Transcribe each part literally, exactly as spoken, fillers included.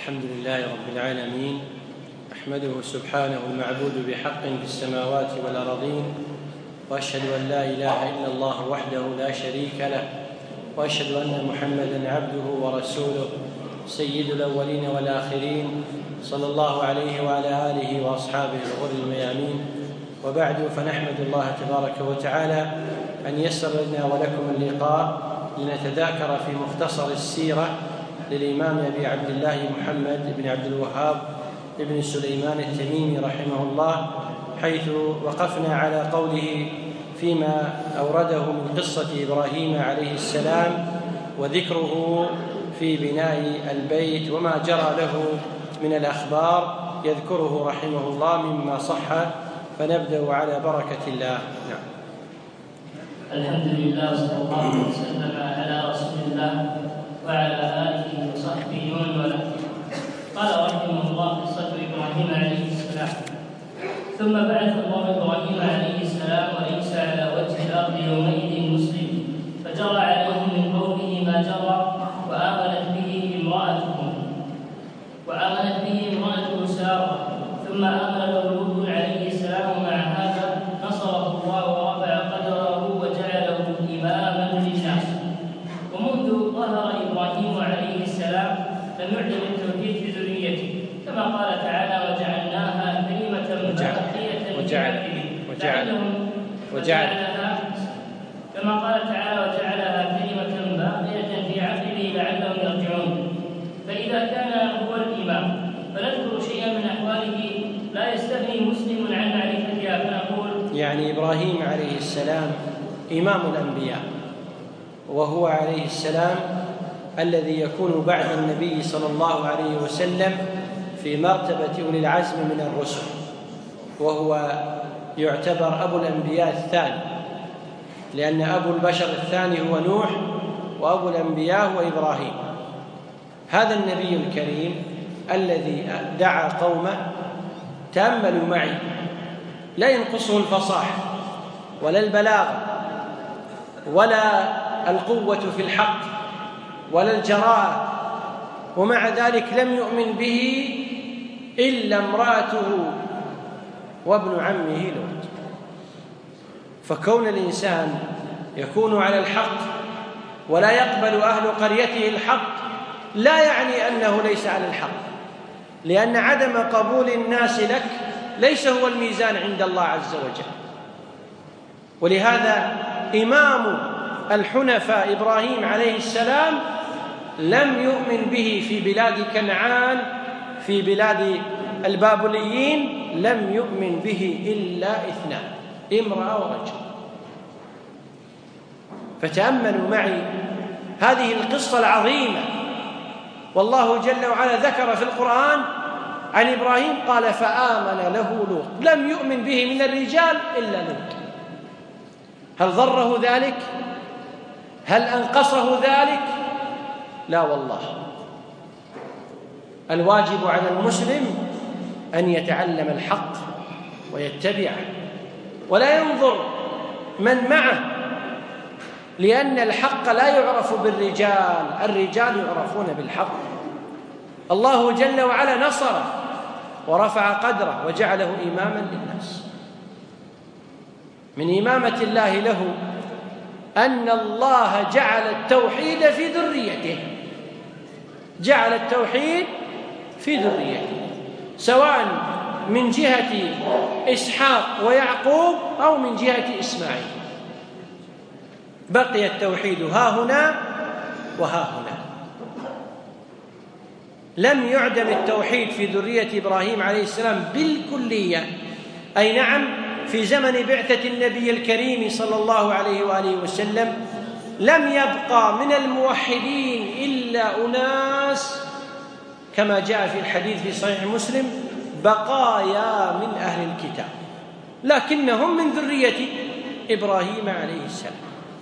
الحمد لله رب العالمين، أحمده سبحانه المعبود بحق في السماوات والأرضين، وأشهد أن لا إله إلا الله وحده لا شريك له، وأشهد أن محمدًا عبده ورسوله سيد الأولين والآخرين، صلى الله عليه وعلى آله وأصحابه الغر الميامين. وبعد، فنحمد الله تبارك وتعالى أن يسر لنا ولكم اللقاء لنتذاكر في مختصر السيرة للإمام أبي عبد الله محمد بن عبد الوهاب بن سليمان التميمي رحمه الله، حيث وقفنا على قوله فيما أورده من قصة إبراهيم عليه السلام وذكره في بناء البيت وما جرى له من الأخبار يذكره رحمه الله مما صح، فنبدأ على بركة الله. نعم. الحمد لله صلى الله وسلم على رسول الله وعلى آله وصحبه ومن والاه. قال رحمه الله: قصة إبراهيم عليه السلام. ثم بعث الله إبراهيم عليه السلام وليس على وجه الأرض يومئذ مسلم، فجرى عليه من قوله ما جرى، وآمنت به امرأته وآمنت به امرأته سارة، ثم آمن له لوط عليه السلام. مع هذا نصره الله ورفع قدره وجعله إماما للناس. ومنذ ظهر إبراهيم عليه السلام لم يعدم التوحيد في ذريته، كما قال تعالى: وجعلناها كلمة باقية لعلهم وجعلها كما قال تعالى: وجعلها كلمة باقية في عقبه لعلهم يرجعون. فإذا كان هو الإمام فنذكر شيئا من أحواله لا يستغني مسلم عن معرفتها، فنقول: يعني إبراهيم عليه السلام إمام الأنبياء، وهو عليه السلام الذي يكون بعد النبي صلى الله عليه وسلم في مرتبة أولي العزم من الرسل، وهو يعتبر أبو الأنبياء الثاني، لأن أبو البشر الثاني هو نوح، وأبو الأنبياء هو إبراهيم. هذا النبي الكريم الذي دعا قومه، تأملوا معي، لا ينقصه الفصاحة ولا البلاغة ولا القوة في الحق ولا الجراءة، ومع ذلك لم يؤمن به إلا امرأته وابن عمه لوط. فكون الإنسان يكون على الحق ولا يقبل أهل قريته الحق لا يعني أنه ليس على الحق، لأن عدم قبول الناس لك ليس هو الميزان عند الله عز وجل. ولهذا إمام الحنفاء إبراهيم عليه السلام لم يؤمن به في بلاد كنعان، في بلاد البابليين لم يؤمن به إلا اثنان، امرأة ورجل. فتأملوا معي هذه القصة العظيمة، والله جل وعلا ذكر في القرآن عن إبراهيم قال: فآمن له لوط. لم يؤمن به من الرجال إلا لوط. هل ضره ذلك؟ هل أنقصه ذلك؟ لا والله. الواجب على المسلم أن يتعلم الحق ويتبعه ولا ينظر من معه، لأن الحق لا يعرف بالرجال، الرجال يعرفون بالحق. الله جل وعلا نصره ورفع قدره وجعله إماما للناس. من إمامة الله له أن الله جعل التوحيد في ذريته، جعل التوحيد في ذريته، سواء من جهة إسحاق ويعقوب أو من جهة إسماعيل. بقي التوحيد ها هنا وها هنا. لم يعدم التوحيد في ذرية إبراهيم عليه السلام بالكلية، أي نعم في زمن بعثة النبي الكريم صلى الله عليه وآله وسلم لم يبقى من الموحدين إلا أناس كما جاء في الحديث في صحيح مسلم: بقايا من أهل الكتاب، لكنهم من ذرية إبراهيم عليه السلام.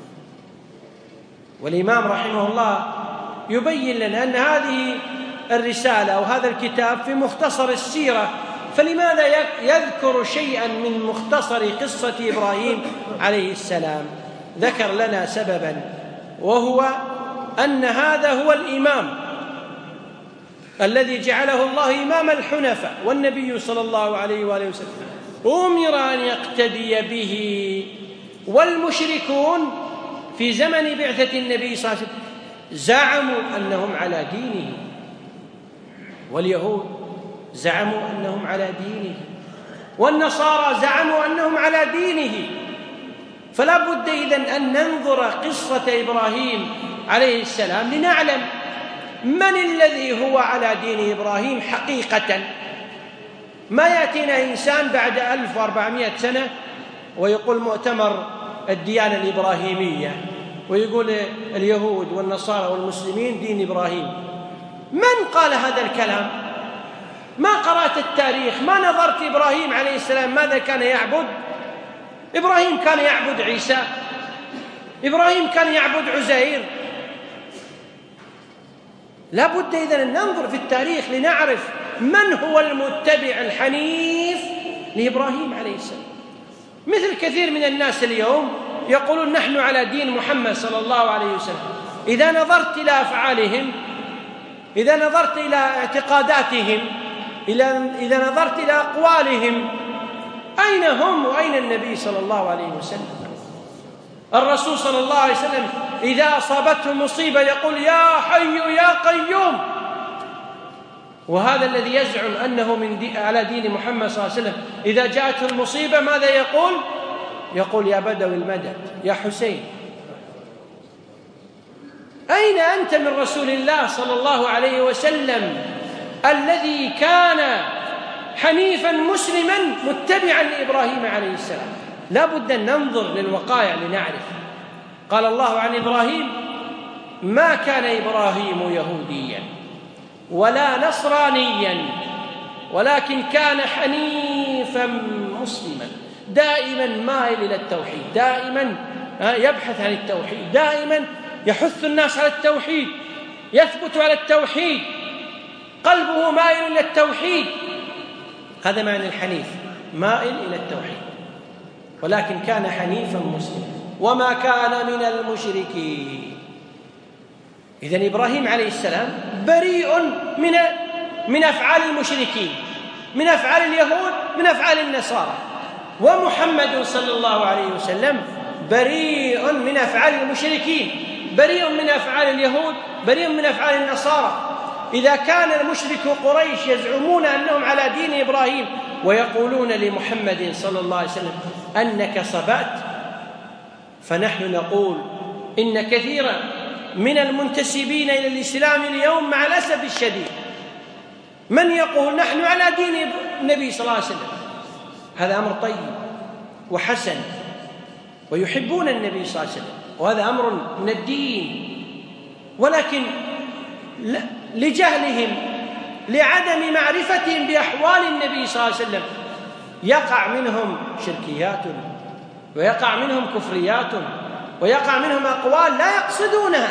والإمام رحمه الله يبين لنا أن هذه الرسالة أو هذا الكتاب في مختصر السيرة، فلماذا يذكر شيئا من مختصر قصة إبراهيم عليه السلام؟ ذكر لنا سببا، وهو أن هذا هو الإمام الذي جعله الله إمام الحنفاء والنبي صلى الله عليه وآله وسلم أمر أن يقتدي به. والمشركون في زمن بعثة النبي صلى الله عليه وسلم زعموا أنهم على دينه، واليهود زعموا أنهم على دينه، والنصارى زعموا أنهم على دينه. فلا بد إذن أن ننظر قصة إبراهيم عليه السلام لنعلم من الذي هو على دين إبراهيم حقيقة. ما يأتينا إنسان بعد ألف وأربعمائة سنة ويقول مؤتمر الديانة الإبراهيمية، ويقول اليهود والنصارى والمسلمين دين إبراهيم. من قال هذا الكلام؟ ما قرأت التاريخ؟ ما نظرت إبراهيم عليه السلام ماذا كان يعبد؟ إبراهيم كان يعبد عيسى، إبراهيم كان يعبد عزير. لا بد إذن أن ننظر في التاريخ لنعرف من هو المتبع الحنيف لإبراهيم عليه السلام. مثل كثير من الناس اليوم يقولون نحن على دين محمد صلى الله عليه وسلم. إذا نظرت إلى أفعالهم، إذا نظرت إلى اعتقاداتهم، إذا نظرت إلى أقوالهم، أين هم وأين النبي صلى الله عليه وسلم؟ الرسول صلى الله عليه وسلم إذا أصابته مصيبة يقول يا حي يا قيوم، وهذا الذي يزعم أنه من دي على دين محمد صلى الله عليه وسلم إذا جاءته المصيبة ماذا يقول؟ يقول يا بدوي المدد يا حسين. أين أنت من رسول الله صلى الله عليه وسلم الذي كان حنيفا مسلما متبعا لإبراهيم عليه السلام؟ لا بد أن ننظر للوقائع لنعرف. قال الله عن إبراهيم ما كان إبراهيم يهوديا ولا نصرانيا ولكن كان حنيفا مسلما، دائما مائل إلى التوحيد، دائما يبحث عن التوحيد، دائما يحث الناس على التوحيد، يثبت على التوحيد، قلبه مائل إلى التوحيد. هذا معنى الحنيف، مائل إلى التوحيد، ولكن كان حنيفا مسلما وما كان من المشركين. إذن إبراهيم عليه السلام بريء من من أفعال المشركين، من أفعال اليهود، من أفعال النصارى. ومحمد صلى الله عليه وسلم بريء من أفعال المشركين، بريء من أفعال اليهود، بريء من أفعال النصارى. إذا كان المشرك قريش يزعمون أنهم على دين إبراهيم ويقولون لمحمد صلى الله عليه وسلم أنك صبأت، فنحن نقول إن كثيرا من المنتسبين إلى الإسلام اليوم مع الأسف الشديد من يقول نحن على دين النبي صلى الله عليه وسلم. هذا أمر طيب وحسن، ويحبون النبي صلى الله عليه وسلم، وهذا أمر من الدين، ولكن لجهلهم، لعدم معرفتهم بأحوال النبي صلى الله عليه وسلم يقع منهم شركيات، ويقع منهم كفريات، ويقع منهم أقوال لا يقصدونها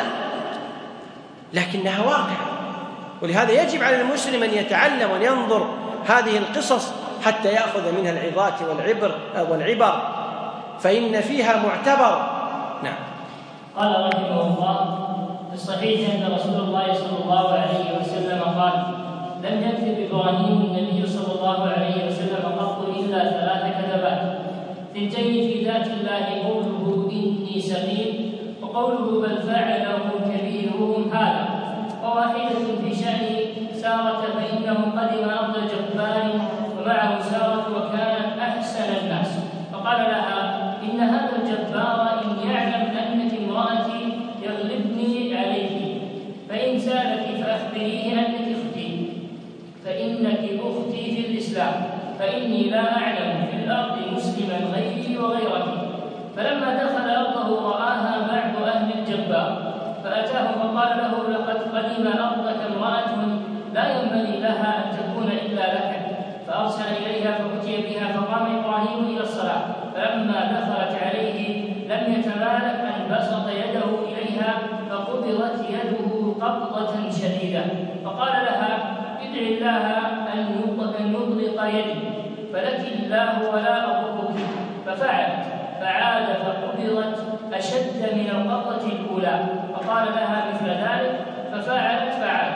لكنها واقعة. ولهذا يجب على المسلم أن يتعلم وأن ينظر هذه القصص حتى يأخذ منها العظات والعبر والعبر فإن فيها معتبر. نعم. قال رحمه الله في الصحيح أن رسول الله صلى الله عليه وسلم قال لم يكذب إبراهيم النبي صلى الله عليه وسلم قط إلا ثلاث كذبات: في الجيد في ذات الله قوله إني سقيم، وقوله بل فعله كبيرهم هذا، وواحدة في شأن سارة فإنه قدم أرض جبار ومعه سارة وكانت أحسن الناس، فقال لها إن هذا الجبار إن يعلم أنك امرأتي يغلبني عليك، فإن سألك فأخبريه أنك أختي، فإنك أختي في الإسلام، فإني لا أعلم في الأرض مسلما غيري وغيرك. فلما دخل أرضه رآها بعض أهل الجبار فأتاه فقال له لقد قدم أرضك امرأة لا ينبغي لها أن تكون إلا لك، فأرسل إليها فأتي بها، فقام إبراهيم إلى الصلاة، فلما دخلت عليه لم يتمالك أن بسط يده إليها فقبضت يده قبضة شديدة، فقال لها ادع الله أن يطلق يدي فلك الله ولا أضرك، ففعلت، فعاد فقبضت أشد من القبضة الأولى، فقال لها مثل ذلك ففعلت، فعاد،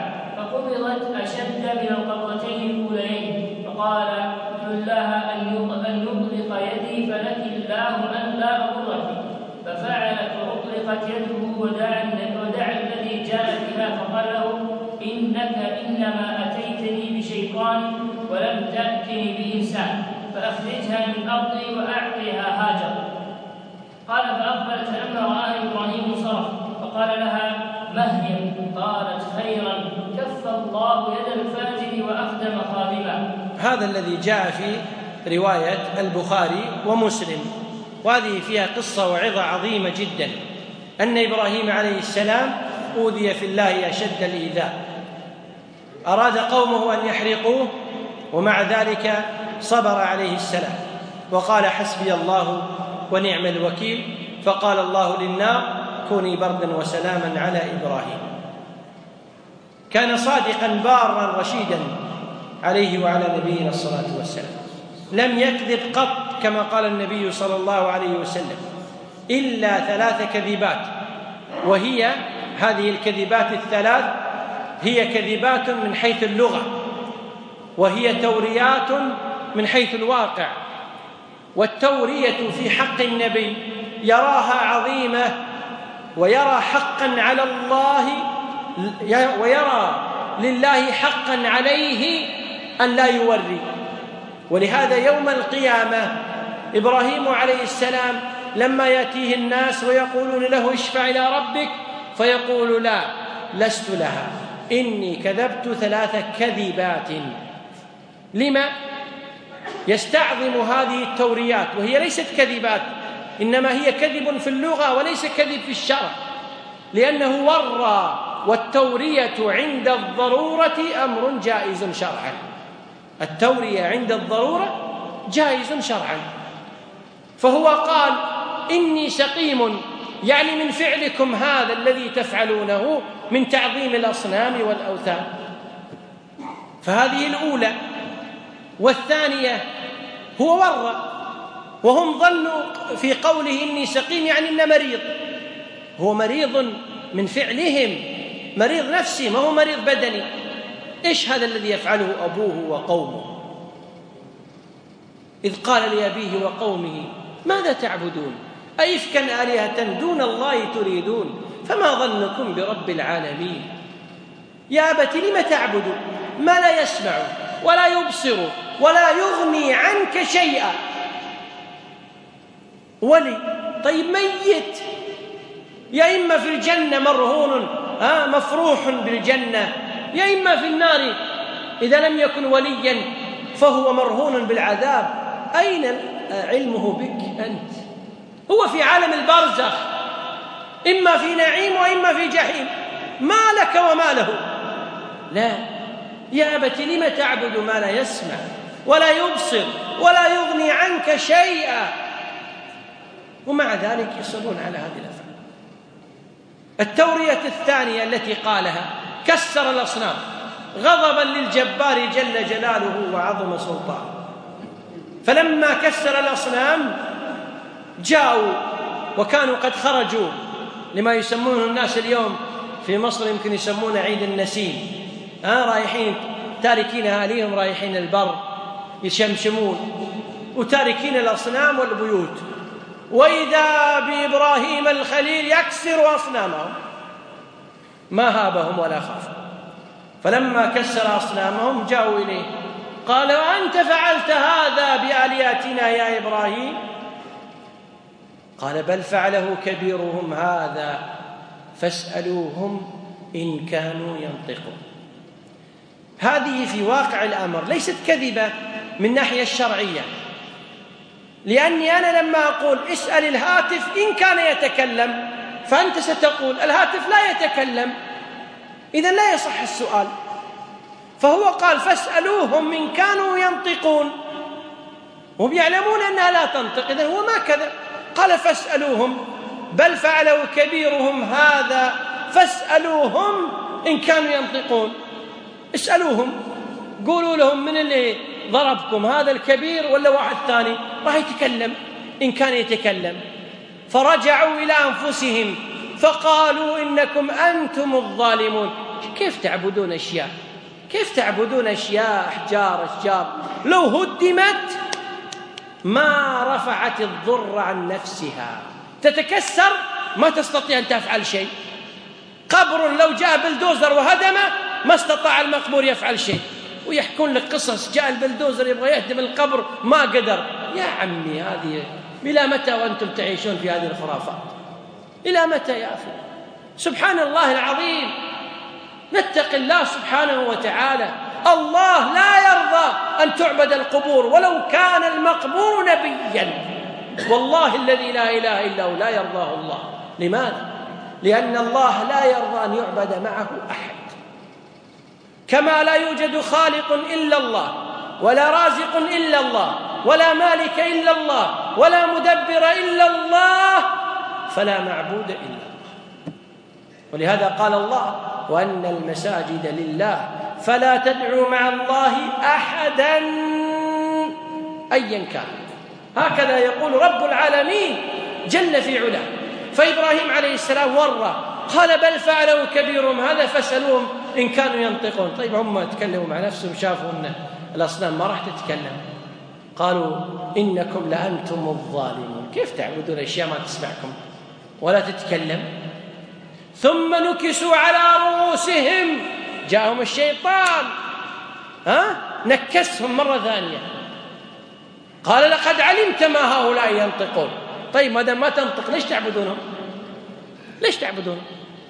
فقبضت أشد من القبضتين الأوليين، فقال ادعو الله أن يطلق يدي فلك الله أن لا أضرك، ففعلت وأطلقت يده، ودعا الذي جاء بها فقال له إنك إنما أتيتني بشيطان ولم تأتني بإنسان، فأخرجها من أرضي وأعطيها هاجر. قال فأقبلت فلما رآها إبراهيم صرخ فقال لها مهل، قالت خيرا، كف الله يد الفاجر وأخدم خادما. هذا الذي جاء في رواية البخاري ومسلم، وهذه فيها قصة وعظة عظيمة جدا، أن إبراهيم عليه السلام أوذي في الله أشد الإيذاء، أراد قومه أن يحرقوه ومع ذلك صبر عليه السلام وقال حسبي الله ونعم الوكيل، فقال الله للنار كوني بردا وسلاما على إبراهيم. كان صادقا بارا رشيدا عليه وعلى نبينا الصلاة والسلام، لم يكذب قط كما قال النبي صلى الله عليه وسلم إلا ثلاث كذبات، وهي هذه الكذبات الثلاث هي كذبات من حيث اللغة، وهي توريات من حيث الواقع. والتورية في حق النبي يراها عظيمة ويرى حقا على الله، ويرى لله حقا عليه أن لا يوري. ولهذا يوم القيامة إبراهيم عليه السلام لما يأتيه الناس ويقولون له اشفع إلى ربك فيقول لا لست لها، إني كذبت ثلاث كذبات. لما؟ يستعظم هذه التوريات، وهي ليست كذبات، إنما هي كذب في اللغة وليس كذب في الشرع، لأنه ورى، والتورية عند الضرورة أمر جائز شرعا. التورية عند الضرورة جائز شرعا. فهو قال إني سقيم، يعني من فعلكم هذا الذي تفعلونه من تعظيم الأصنام والأوثان. فهذه الأولى. والثانية هو ورى، وهم ظنوا في قوله إني سقيم يعني إنه مريض، هو مريض من فعلهم، مريض نفسي ما هو مريض بدني. إيش هذا الذي يفعله أبوه وقومه؟ إذ قال لأبيه وقومه ماذا تعبدون أئفكا آلهة دون الله تريدون فما ظنكم برب العالمين. يا أبت لم تعبد ما لا يسمع ولا يبصر ولا يغني عنك شيئا. ولي طيب ميت، يا إما في الجنة مرهون ها مفروح بالجنة، يا إما في النار إذا لم يكن وليا فهو مرهون بالعذاب. أين علمه بك أنت؟ هو في عالم البرزخ، إما في نعيم وإما في جحيم، ما لك وما له. لا، يا أبت لم تعبد ما لا يسمع ولا يبصر ولا يغني عنك شيئا، ومع ذلك يصرون على هذه الأفعال. التورية الثانية التي قالها كسر الأصنام غضبا للجبار جل جلاله وعظم سلطانه، فلما كسر الأصنام جاءوا وكانوا قد خرجوا لما يسمونه الناس اليوم في مصر يمكن يسمونه عيد النسيم، آه رايحين تاركين أهاليهم رايحين البر يشمشمون وتاركين الأصنام والبيوت، وإذا بإبراهيم الخليل يكسر أصنامهم، ما هابهم ولا خافوا. فلما كسر أصنامهم جاءوا إليه قال وأنت فعلت هذا بآلهتنا يا إبراهيم؟ قال بل فعله كبيرهم هذا فاسألوهم إن كانوا ينطقون. هذه في واقع الأمر ليست كذبة من الناحية الشرعية، لأني أنا لما أقول اسأل الهاتف إن كان يتكلم، فأنت ستقول الهاتف لا يتكلم، إذن لا يصح السؤال. فهو قال فاسألوهم إن كانوا ينطقون، هم يعلمون أنها لا تنطق، إذن هو ما كذب. قال فاسألوهم بل فعلوا كبيرهم هذا فاسألوهم إن كانوا ينطقون. اسألوهم، قولوا لهم من اللي ضربكم هذا الكبير ولا واحد ثاني راح يتكلم إن كان يتكلم. فرجعوا إلى أنفسهم فقالوا إنكم أنتم الظالمون. كيف تعبدون أشياء كيف تعبدون أشياء أحجار أشجار لو هدمت ما رفعت الضر عن نفسها، تتكسر ما تستطيع أن تفعل شيء. قبر لو جاء بلدوزر وهدمه ما استطاع المقبور يفعل شيء، ويحكون لك قصص جاء البلدوزر يبغى يهدم القبر ما قدر. يا عمي هذه إلى متى وأنتم تعيشون في هذه الخرافات؟ إلى متى يا أخي؟ سبحان الله العظيم، نتق الله سبحانه وتعالى. الله لا يرضى أن تعبد القبور ولو كان المقبور نبيا، والله الذي لا إله إلا هو لا يرضاه الله. لماذا؟ لأن الله لا يرضى أن يعبد معه أحد، كما لا يوجد خالق إلا الله، ولا رازق إلا الله، ولا مالك إلا الله، ولا مدبر إلا الله، فلا معبود إلا الله. ولهذا قال الله: وأن المساجد لله فلا تدعوا مع الله أحدا أيا كان. هكذا يقول رب العالمين جل في علاه. فإبراهيم عليه السلام ورى قال: بل فعلوا كبيرهم هذا فاسألوهم إن كانوا ينطقون. طيب هم تكلموا مع نفسهم شافوا أن الأصنام ما راح تتكلم، قالوا: إنكم لأنتم الظالمون. كيف تعبدون أشياء ما تسمعكم ولا تتكلم؟ ثم نكسوا على رؤوسهم، جاءهم الشيطان ها نكسهم مرة ثانية، قال: لقد علمت ما هؤلاء ينطقون. طيب ما دام ما تنطق ليش تعبدونهم؟ ليش تعبدونهم؟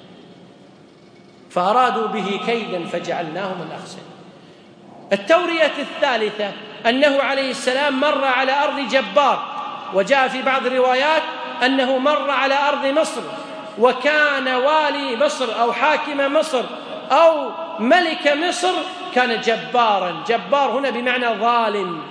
فأرادوا به كيدا فجعلناهم الأخسرين. التورية الثالثة أنه عليه السلام مر على أرض جبار، وجاء في بعض الروايات أنه مر على أرض مصر، وكان والي مصر أو حاكم مصر أو ملك مصر كان جبارا. جبار هنا بمعنى ظالم.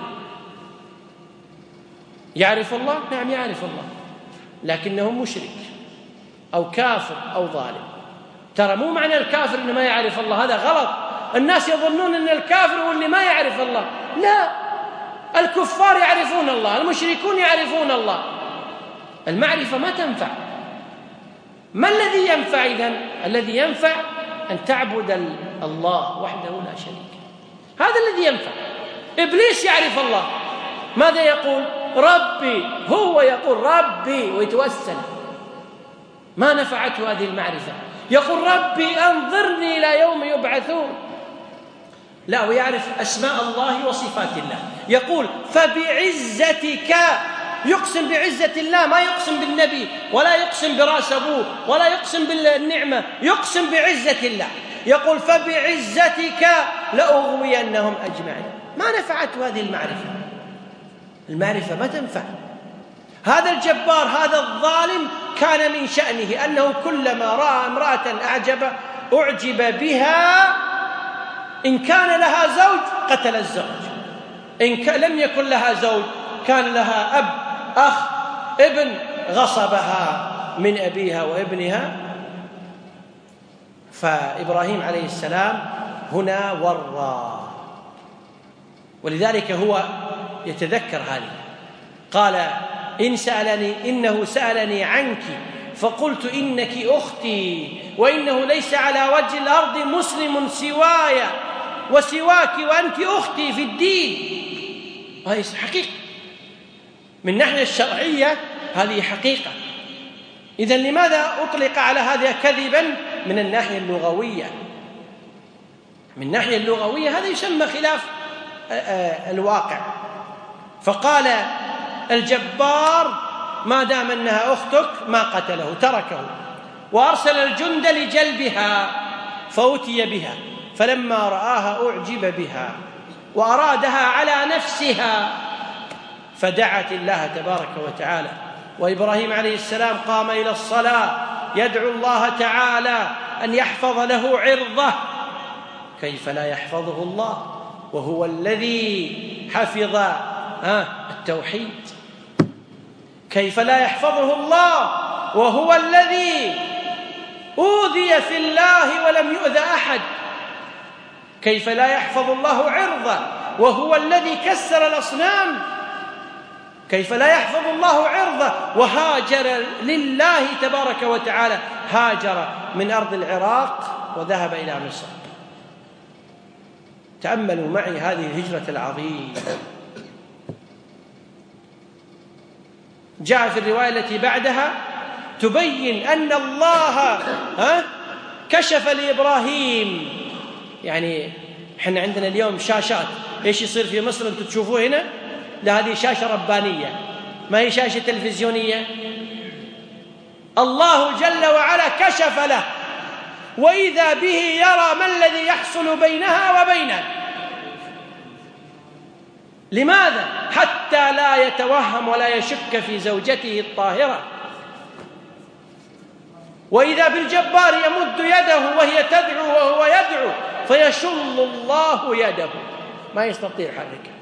يعرف الله؟ نعم يعرف الله، لكنه مشرك أو كافر أو ظالم. ترى مو معنى الكافر إنه ما يعرف الله، هذا غلط. الناس يظنون أن الكافر هو اللي ما يعرف الله. لا، الكفار يعرفون الله، المشركون يعرفون الله. المعرفة ما تنفع. ما الذي ينفع إذن؟ الذي ينفع أن تعبد الله وحده لا شريك، هذا الذي ينفع. إبليس يعرف الله، ماذا يقول؟ ربي. هو يقول ربي ويتوسل، ما نفعته هذه المعرفة. يقول ربي أنظرني إلى يوم يبعثون. لا، ويعرف أسماء الله وصفات الله. يقول فبعزتك، يقسم بعزة الله، ما يقسم بالنبي ولا يقسم براس أبوه ولا يقسم بالنعمة، يقسم بعزة الله. يقول فبعزتك لأغوينهم أجمعين. ما نفعته هذه المعرفة. المعرفة ما تنفع. هذا الجبار هذا الظالم كان من شأنه أنه كلما رأى امرأة أعجب أعجب بها، إن كان لها زوج قتل الزوج، إن لم يكن لها زوج كان لها أب أخ ابن غصبها من أبيها وابنها. فإبراهيم عليه السلام هنا ورى، ولذلك هو يتذكر هذه. قال إن سألني إنه سألني عنك فقلت إنك أختي، وإنه ليس على وجه الأرض مسلم سواي وسواك وأنت أختي في الدين. هذه حقيقة من الناحية الشرعية، هذه حقيقة. إذن لماذا أطلق على هذا كذبا؟ من الناحية اللغوية. من الناحية اللغوية هذا يسمى خلاف الواقع. فقال الجبار ما دام أنها أختك ما قتله، تركه، وأرسل الجند لجلبها فأتي بها، فلما رآها أعجب بها وأرادها على نفسها، فدعت الله تبارك وتعالى. وإبراهيم عليه السلام قام إلى الصلاة يدعو الله تعالى أن يحفظ له عرضه. كيف لا يحفظه الله وهو الذي حفظ التوحيد؟ كيف لا يحفظه الله وهو الذي أوذي في الله ولم يؤذ أحد؟ كيف لا يحفظ الله عرضه وهو الذي كسر الأصنام؟ كيف لا يحفظ الله عرضه وهاجر لله تبارك وتعالى؟ هاجر من أرض العراق وذهب إلى مصر. تأملوا معي هذه الهجرة العظيمة. جاء في الرواية التي بعدها تبين أن الله ها كشف لإبراهيم. يعني احنا عندنا اليوم شاشات، ايش يصير في مصر انتم تشوفوه هنا؟ لا، هذه شاشة ربانية، ما هي شاشة تلفزيونية. الله جل وعلا كشف له، وإذا به يرى ما الذي يحصل بينها وبينه. لماذا؟ حتى لا يتوهم ولا يشك في زوجته الطاهرة. وإذا بالجبار يمد يده وهي تدعو وهو يدعو فيشل الله يده، ما يستطيع يحركها،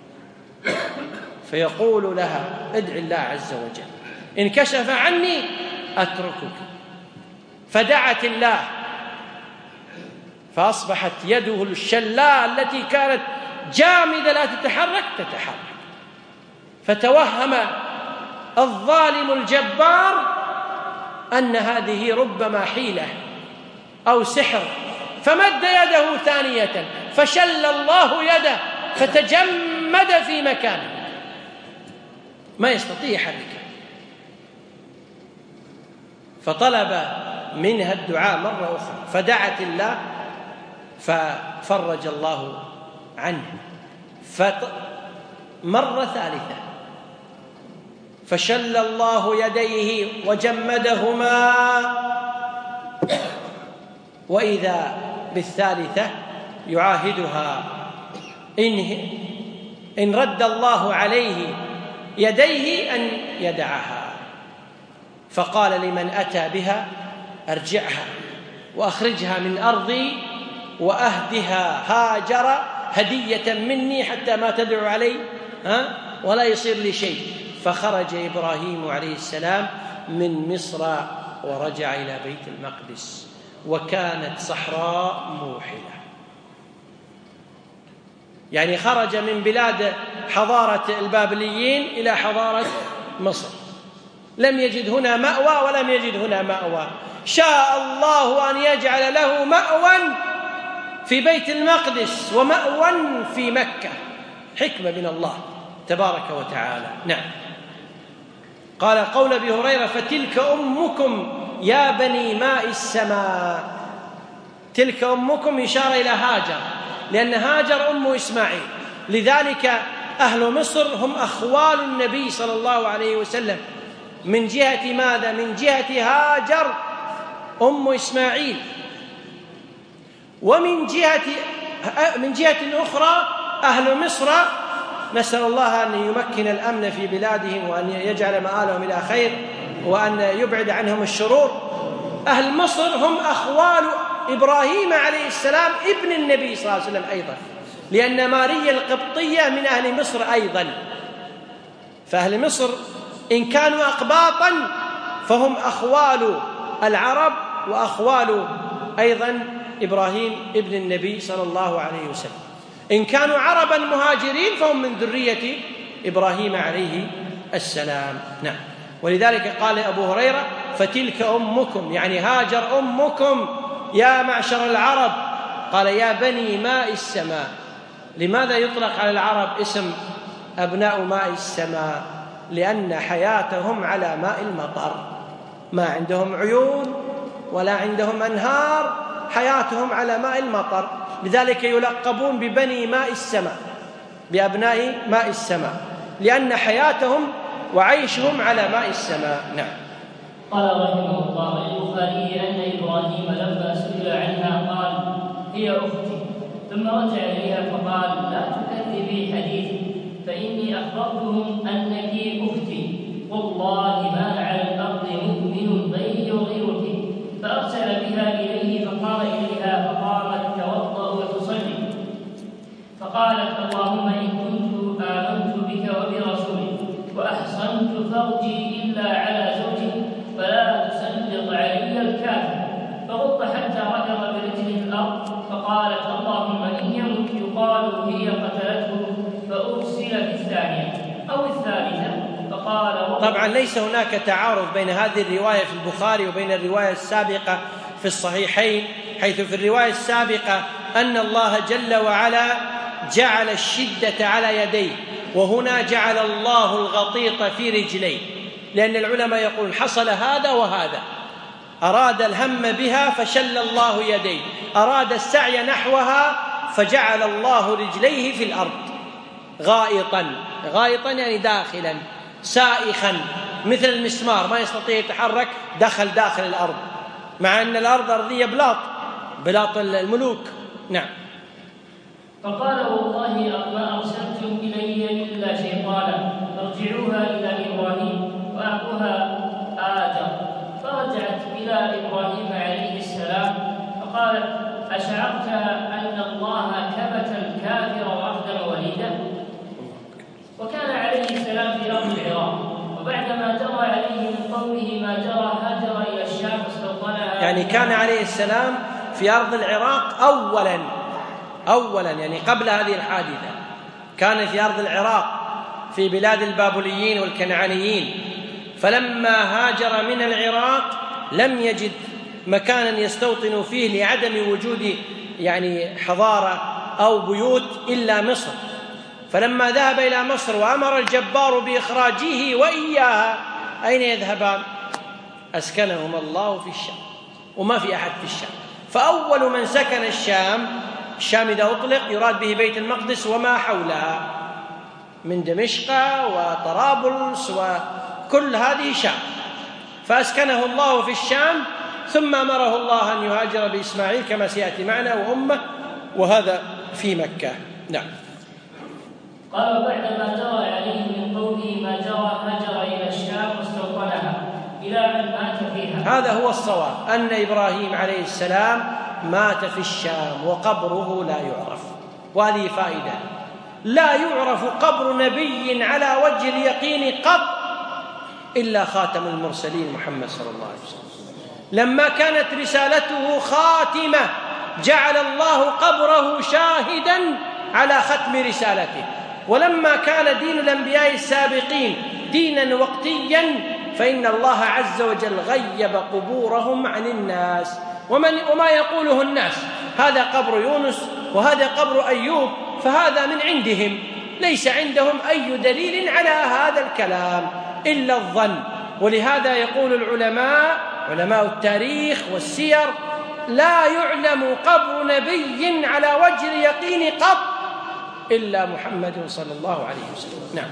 فيقول لها ادع الله عز وجل إن كشف عني أتركك. فدعت الله فأصبحت يده الشلاء التي كانت جامدة لا تتحرك تتحرك. فتوهم الظالم الجبار أن هذه ربما حيلة أو سحر، فمد يده ثانية فشل الله يده فتجمد في مكانه، ما يستطيع يحركه. فطلب منها الدعاء مرة أخرى فدعت الله ففرج الله عنه. فمرة ثالثة فشل الله يديه وجمدهما، وإذا بالثالثة يعاهدها إن, إن رد الله عليه يديه أن يدعها. فقال لمن أتى بها أرجعها وأخرجها من أرضي وأهدها هاجر هدية مني حتى ما تدعو علي ها ولا يصير لي شيء. فخرج إبراهيم عليه السلام من مصر ورجع إلى بيت المقدس، وكانت صحراء موحلة. يعني خرج من بلاد حضارة البابليين إلى حضارة مصر، لم يجد هنا مأوى ولم يجد هنا مأوى. شاء الله أن يجعل له مأوى في بيت المقدس ومأوى في مكة، حكمة من الله تبارك وتعالى. نعم. قال قول أبي هريرة فتلك أمكم يا بني ماء السماء. تلك أمكم إشارة إلى هاجر، لأن هاجر أم إسماعيل، لذلك أهل مصر هم أخوال النبي صلى الله عليه وسلم من جهة ماذا؟ من جهة هاجر أم إسماعيل. ومن جهة من جهة أخرى أهل مصر نسأل الله أن يمكن الأمن في بلادهم وأن يجعل مآلهم إلى خير وأن يبعد عنهم الشرور. أهل مصر هم أخوال إبراهيم عليه السلام ابن النبي صلى الله عليه وسلم أيضا، لأن ماريا القبطية من أهل مصر أيضا. فأهل مصر إن كانوا أقباطا فهم أخوال العرب وأخوال أيضا إبراهيم ابن النبي صلى الله عليه وسلم. إن كانوا عربا مهاجرين فهم من ذرية إبراهيم عليه السلام. نعم. ولذلك قال أبو هريرة فتلك أمكم، يعني هاجر أمكم يا معشر العرب. قال يا بني ماء السماء. لماذا يطلق على العرب اسم أبناء ماء السماء؟ لأن حياتهم على ماء المطر، ما عندهم عيون ولا عندهم أنهار، حياتهم على ماء المطر، لذلك يلقبون ببني ماء السماء، بأبناء ماء السماء، لأن حياتهم وعيشهم على ماء السماء. نعم. قال رحمه الله البخاري أن إبراهيم لما سئل عنها قال هي أختي، ثم رجع إليها فقال لا تكذبي حديثي فإني أخبرتهم أنك أختي، والله ما على الأرض مؤمن غيري وغيرك. فأرسل بها إليه فقال إليها فقامت توضأ وتصلي، فقالت اللهم إن كنت آمنت بك وبرسولك وأحصنت فرجي إلا على زوجي فلا تسلط علي الكافر. فغض حتى ركض برجله الأرض فقالت اللهم إن يمت يقال هي قتلته فأرسل بالثانية أو الثالثة. فقال طبعا ليس هناك تعارض بين هذه الرواية في البخاري وبين الرواية السابقة في الصحيحين حيث في الرواية السابقة أن الله جل وعلا جعل الشدة على يديه، وهنا جعل الله الغطيط في رجليه، لأن العلماء يقول حصل هذا وهذا، أراد الهم بها فشل الله يديه، أراد السعي نحوها فجعل الله رجليه في الأرض غائطا، غائطا يعني داخلا، سائخا مثل المسمار ما يستطيع يتحرك، دخل داخل الأرض، مع أن الأرض أرضية بلاط، بلاط الملوك. نعم. فقال والله ما أرسلتم إلي إلا شيطانا، ارجعوها إلى إبراهيم وأعطوها آجر. فرجعت إلى إبراهيم عليه السلام فقالت أشعرت أن الله كبت الكافر وأخذل وليده؟ وكان عليه السلام في أرض العراق، وبعدما جرى عليه من قوله ما جرى هاجر إلى الشام واستوطنها. يعني كان عليه السلام في أرض العراق أولا أولا يعني قبل هذه الحادثة، كان في أرض العراق في بلاد البابليين والكنعانيين، فلما هاجر من العراق لم يجد مكانا يستوطن فيه لعدم وجود يعني حضارة أو بيوت إلا مصر، فلما ذهب إلى مصر وأمر الجبار بإخراجه وإياها، أين يذهبان؟ أسكنهم الله في الشام، وما في أحد في الشام. فأول من سكن الشام، الشام إذا أطلق يراد به بيت المقدس وما حولها من دمشق وطرابلس وكل هذه شام، فأسكنه الله في الشام، ثم أمره الله أن يهاجر بإسماعيل كما سيأتي معنا وأمه، وهذا في مكة. نعم. قال بعدما جرى عليه من قوله ما جرى هاجر إلى الشام واستوطنها إلى أن مات فيها. هذا هو الصواب، أن إبراهيم عليه السلام مات في الشام وقبره لا يعرف، وهذه فائدة، لا يعرف قبر نبي على وجه اليقين قط إلا خاتم المرسلين محمد صلى الله عليه وسلم. لما كانت رسالته خاتمة جعل الله قبره شاهدا على ختم رسالته، ولما كان دين الأنبياء السابقين دينا وقتيا فإن الله عز وجل غيب قبورهم عن الناس، ومن وما يقوله الناس هذا قبر يونس وهذا قبر أيوب، فهذا من عندهم، ليس عندهم أي دليل على هذا الكلام إلا الظن. ولهذا يقول العلماء علماء التاريخ والسير لا يعلم قبر نبي على وجه اليقين قط إلا محمد صلى الله عليه وسلم. نعم.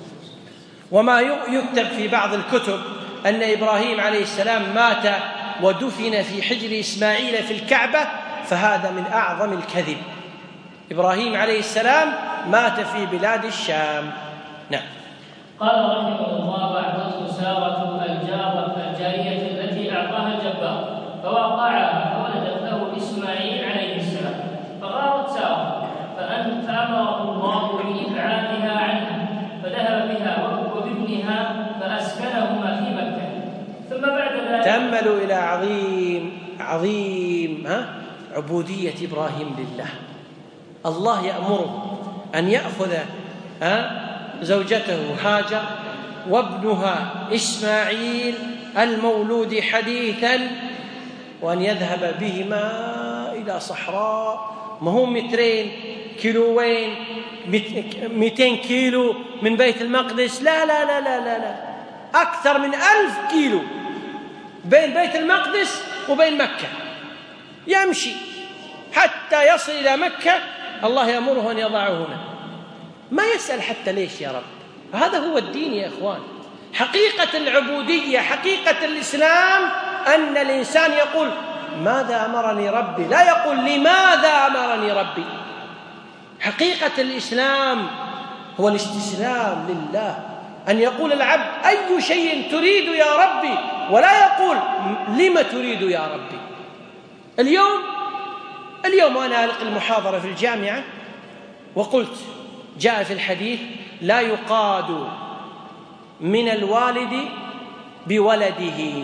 وما يكتب في بعض الكتب أن إبراهيم عليه السلام مات ودفن في حجر إسماعيل في الكعبة، فهذا من أعظم الكذب. إبراهيم عليه السلام مات في بلاد الشام. نعم. قال رحمه الله بعثته سارة الجارة الجارية التي أعطاها الجبار فوقعها فولدت له إسماعيل عليه السلام، فغارت سارة فأمره الله بإبعادها عنها، فذهب بها وبابنها فأسكنهما في مكة. ثم بعد ذلك تأملوا إلى عظيم عظيم ها عبودية إبراهيم لله. الله يأمره أن يأخذ ها زوجته هاجر وابنها إسماعيل المولود حديثا وأن يذهب بهما إلى صحراء، ما هو مترين كيلوين مئتين كيلو من بيت المقدس، لا لا لا لا لا, لا. أكثر من ألف كيلو بين بيت المقدس وبين مكة، يمشي حتى يصل إلى مكة، الله يأمره أن يضعه هنا، ما يسأل حتى ليش يا رب. هذا هو الدين يا إخوان. حقيقة العبودية، حقيقة الإسلام أن الإنسان يقول ماذا أمرني ربي، لا يقول لماذا أمرني ربي. حقيقة الإسلام هو الاستسلام لله، أن يقول العبد أي شيء تريد يا ربي، ولا يقول لما تريد يا ربي. اليوم اليوم أنا ألقي المحاضرة في الجامعة وقلت جاء في الحديث لا يقاد من الوالد بولده،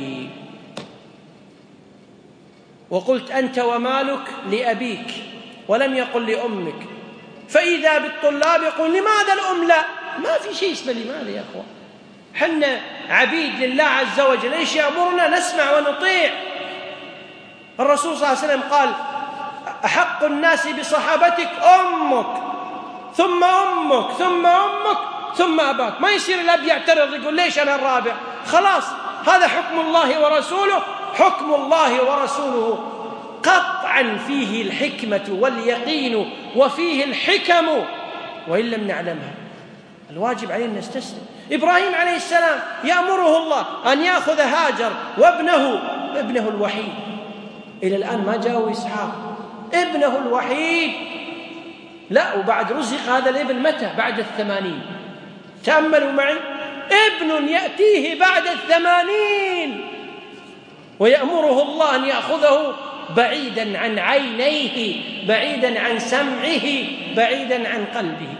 وقلت أنت ومالك لأبيك، ولم يقل لأمك. فإذا بالطلاب يقول لماذا الأم لا؟ ما في شيء اسمه لماذا يا أخوان، حنا عبيد لله عز وجل، إيش يأمرنا نسمع ونطيع. الرسول صلى الله عليه وسلم قال أحق الناس بصحابتك أمك ثم أمك ثم أمك ثم أباك. ما يصير الأب يعترض يقول ليش أنا الرابع. خلاص هذا حكم الله ورسوله. حكم الله ورسوله قطعا فيه الحكمة واليقين وفيه الحكم وإن لم نعلمها. الواجب علينا نستسلم. إبراهيم عليه السلام يأمره الله أن يأخذ هاجر وابنه ابنه الوحيد. إلى الآن ما جاءوا إسحاق ابنه الوحيد. لا، وبعد رزق هذا الابن متى؟ بعد الثمانين. تأملوا معي، ابن يأتيه بعد الثمانين ويأمره الله أن يأخذه بعيدا عن عينيه، بعيدا عن سمعه، بعيدا عن قلبه.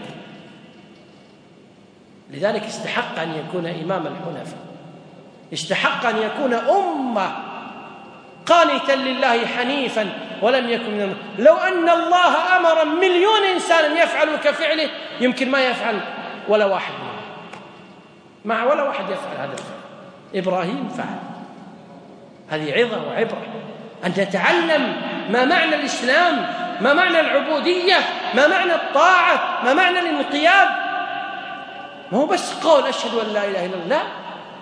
لذلك استحق أن يكون إمام الحنفاء، استحق أن يكون أمة قانتا لله حنيفا ولم يكن من. لو أن الله أمر مليون إنسان يفعل كفعله يمكن ما يفعل ولا واحد منهم، مع ولا واحد يفعل هذا الفعل. إبراهيم فعل. هذه عظة وعبرة أن تتعلم ما معنى الإسلام، ما معنى العبودية، ما معنى الطاعة، ما معنى الانقياد. ما هو بس قول أشهد أن لا إله إلا الله، لا،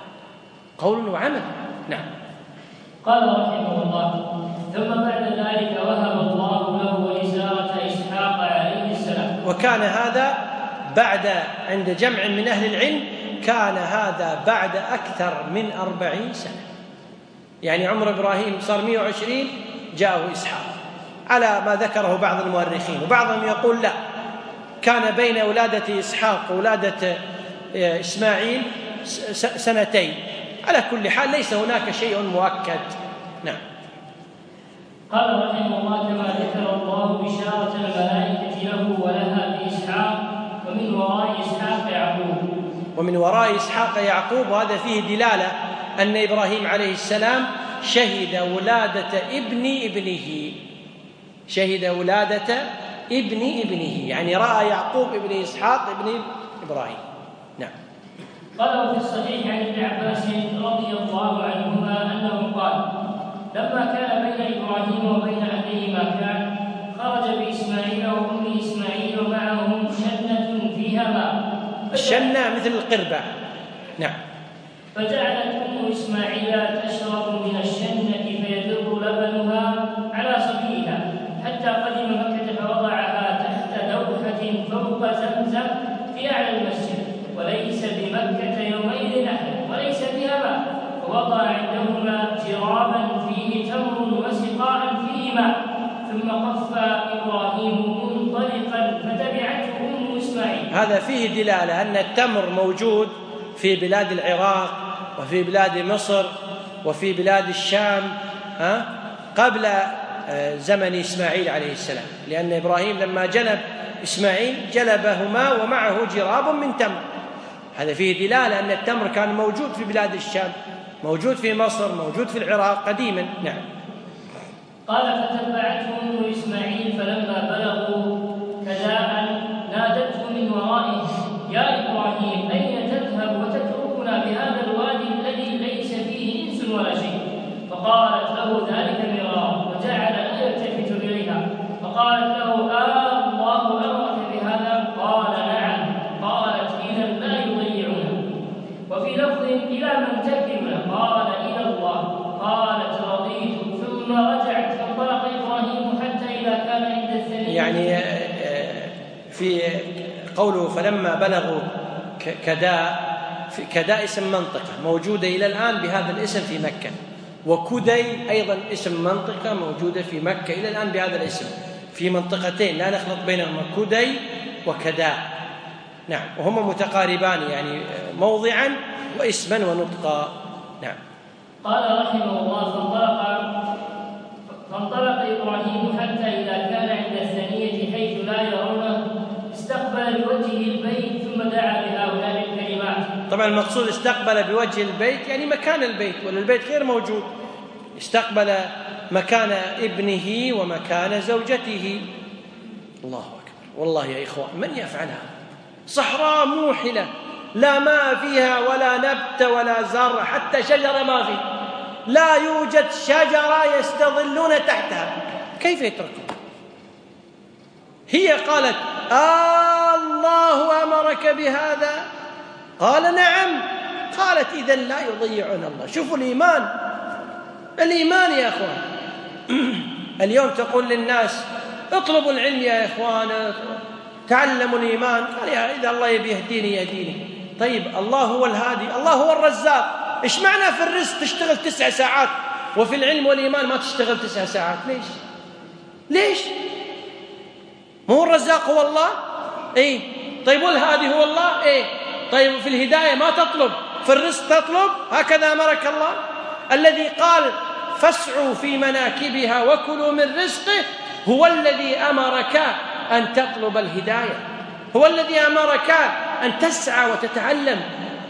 قول وعمل. نعم. قال رحمه الله: ثم بعد ذلك وهب الله له وزارة إسحاق عليه السلام. وكان هذا بعد، عند جمع من أهل العلم، كان هذا بعد أكثر من أربعين سنة. يعني عمر إبراهيم صار مئة وعشرين جاءه إسحاق على ما ذكره بعض المؤرخين، وبعضهم يقول لا، كان بين ولادة إسحاق وولادة إسماعيل سنتين. على كل حال ليس هناك شيء مؤكد. نعم. قال رحمه الله: كما ذكر الله بشارة الملائكة له ولها بإسحاق ومن وراء إسحاق يعقوب. ومن وراء إسحاق يعقوب. وهذا فيه دلالة أن إبراهيم عليه السلام شهد ولادة ابن ابنه، شهد ولادة ابن ابنه، يعني رأى يعقوب ابن إسحاق ابن إبراهيم. نعم. قال في الصحيح عن ابن عباس رضي الله عنهما أنه قال: لما كان بين إبراهيم وبين أبيه ما كان، خرج بإسماعيل وأم إسماعيل ومعهم شنة فيها ماء. الشنة مثل القربة. نعم. فجعلت أم إسماعيل تشرب من الشنة فيدر لبنها على صبيها حتى قدم مكة فوضعها تحت لوحة فوق زمزم في أعلى المسجد، وليس بمكة يومئذ أحد وليس بها ماء، فوضع عندهما جرابا فيه تمر وسقاء فيه ماء، ثم قف إبراهيم منطلقا فتبعته أم إسماعيل. هذا فيه دلالة أن التمر موجود في بلاد العراق وفي بلاد مصر وفي بلاد الشام ها قبل زمن إسماعيل عليه السلام، لأن إبراهيم لما جلب إسماعيل جلبهما ومعه جراب من تمر. هذا فيه دلالة أن التمر كان موجود في بلاد الشام، موجود في مصر، موجود في العراق قديما. نعم. قال: فتبعته أم إسماعيل فلما بلغوا كداء نادته من ورائه: يا إبراهيم، أين تذهب وتتركنا بهذا الوادي الذي ليس فيه إنس ولا شيء؟ فقالت له ذلك مرارا وجعل لا يلتفت إليها، فقالت له: آه الله أمرك بهذا؟ قال: نعم. قالت: إذا لا يضيعنا. وفي لفظ: إلى من تكلنا؟ قال: إلى الله. قالت: رضيت. ثم رجعت فانطلق إبراهيم حتى إذا كان عند الثنية. يعني في قوله فلما بلغوا كداء، كداء اسم منطقة موجودة إلى الآن بهذا الاسم في مكة، وكدي أيضا اسم منطقة موجودة في مكة إلى الآن بهذا الاسم، في منطقتين لا نخلط بينهما، كدي وكداء. نعم. وهما متقاربان يعني موضعا واسما ونطقا. نعم. قال رحمه الله: فانطلق فانطلق إبراهيم حتى إذا كان عند الثنية حيث لا يرونه استقبل بوجهه البيت ثم دعا بهؤلاء الكلمات. طبعا المقصود استقبل بوجه البيت يعني مكان البيت، ولا البيت غير موجود، استقبل مكان ابنه ومكان زوجته. الله أكبر. والله يا إخوان من يفعلها؟ صحراء موحلة لا ماء فيها ولا نبت ولا زرع، حتى شجرة ما في، لا يوجد شجرة يستظلون تحتها، كيف يتركون؟ هي قالت آه الله أمرك بهذا؟ قال نعم. قالت إذن لا يضيعون الله. شوفوا الإيمان، الإيمان يا أخوان. اليوم تقول للناس اطلبوا العلم يا إخوان، تعلموا الإيمان. قال يا إذا الله يبي يهديني يهديني. طيب الله هو الهادي، الله هو الرزاق، إيش معنى في الرزق تشتغل تسع ساعات وفي العلم والإيمان ما تشتغل تسع ساعات؟ ليش؟ ليش؟ مو الرزاق هو الله؟ إيه. طيب والهادي هو الله؟ إيه. طيب في الهداية ما تطلب، في الرزق تطلب؟ هكذا أمرك الله. الذي قال فاسعوا في مناكبها وكلوا من رزقه هو الذي أمرك أن تطلب الهداية، هو الذي أمرك أن تسعى وتتعلم.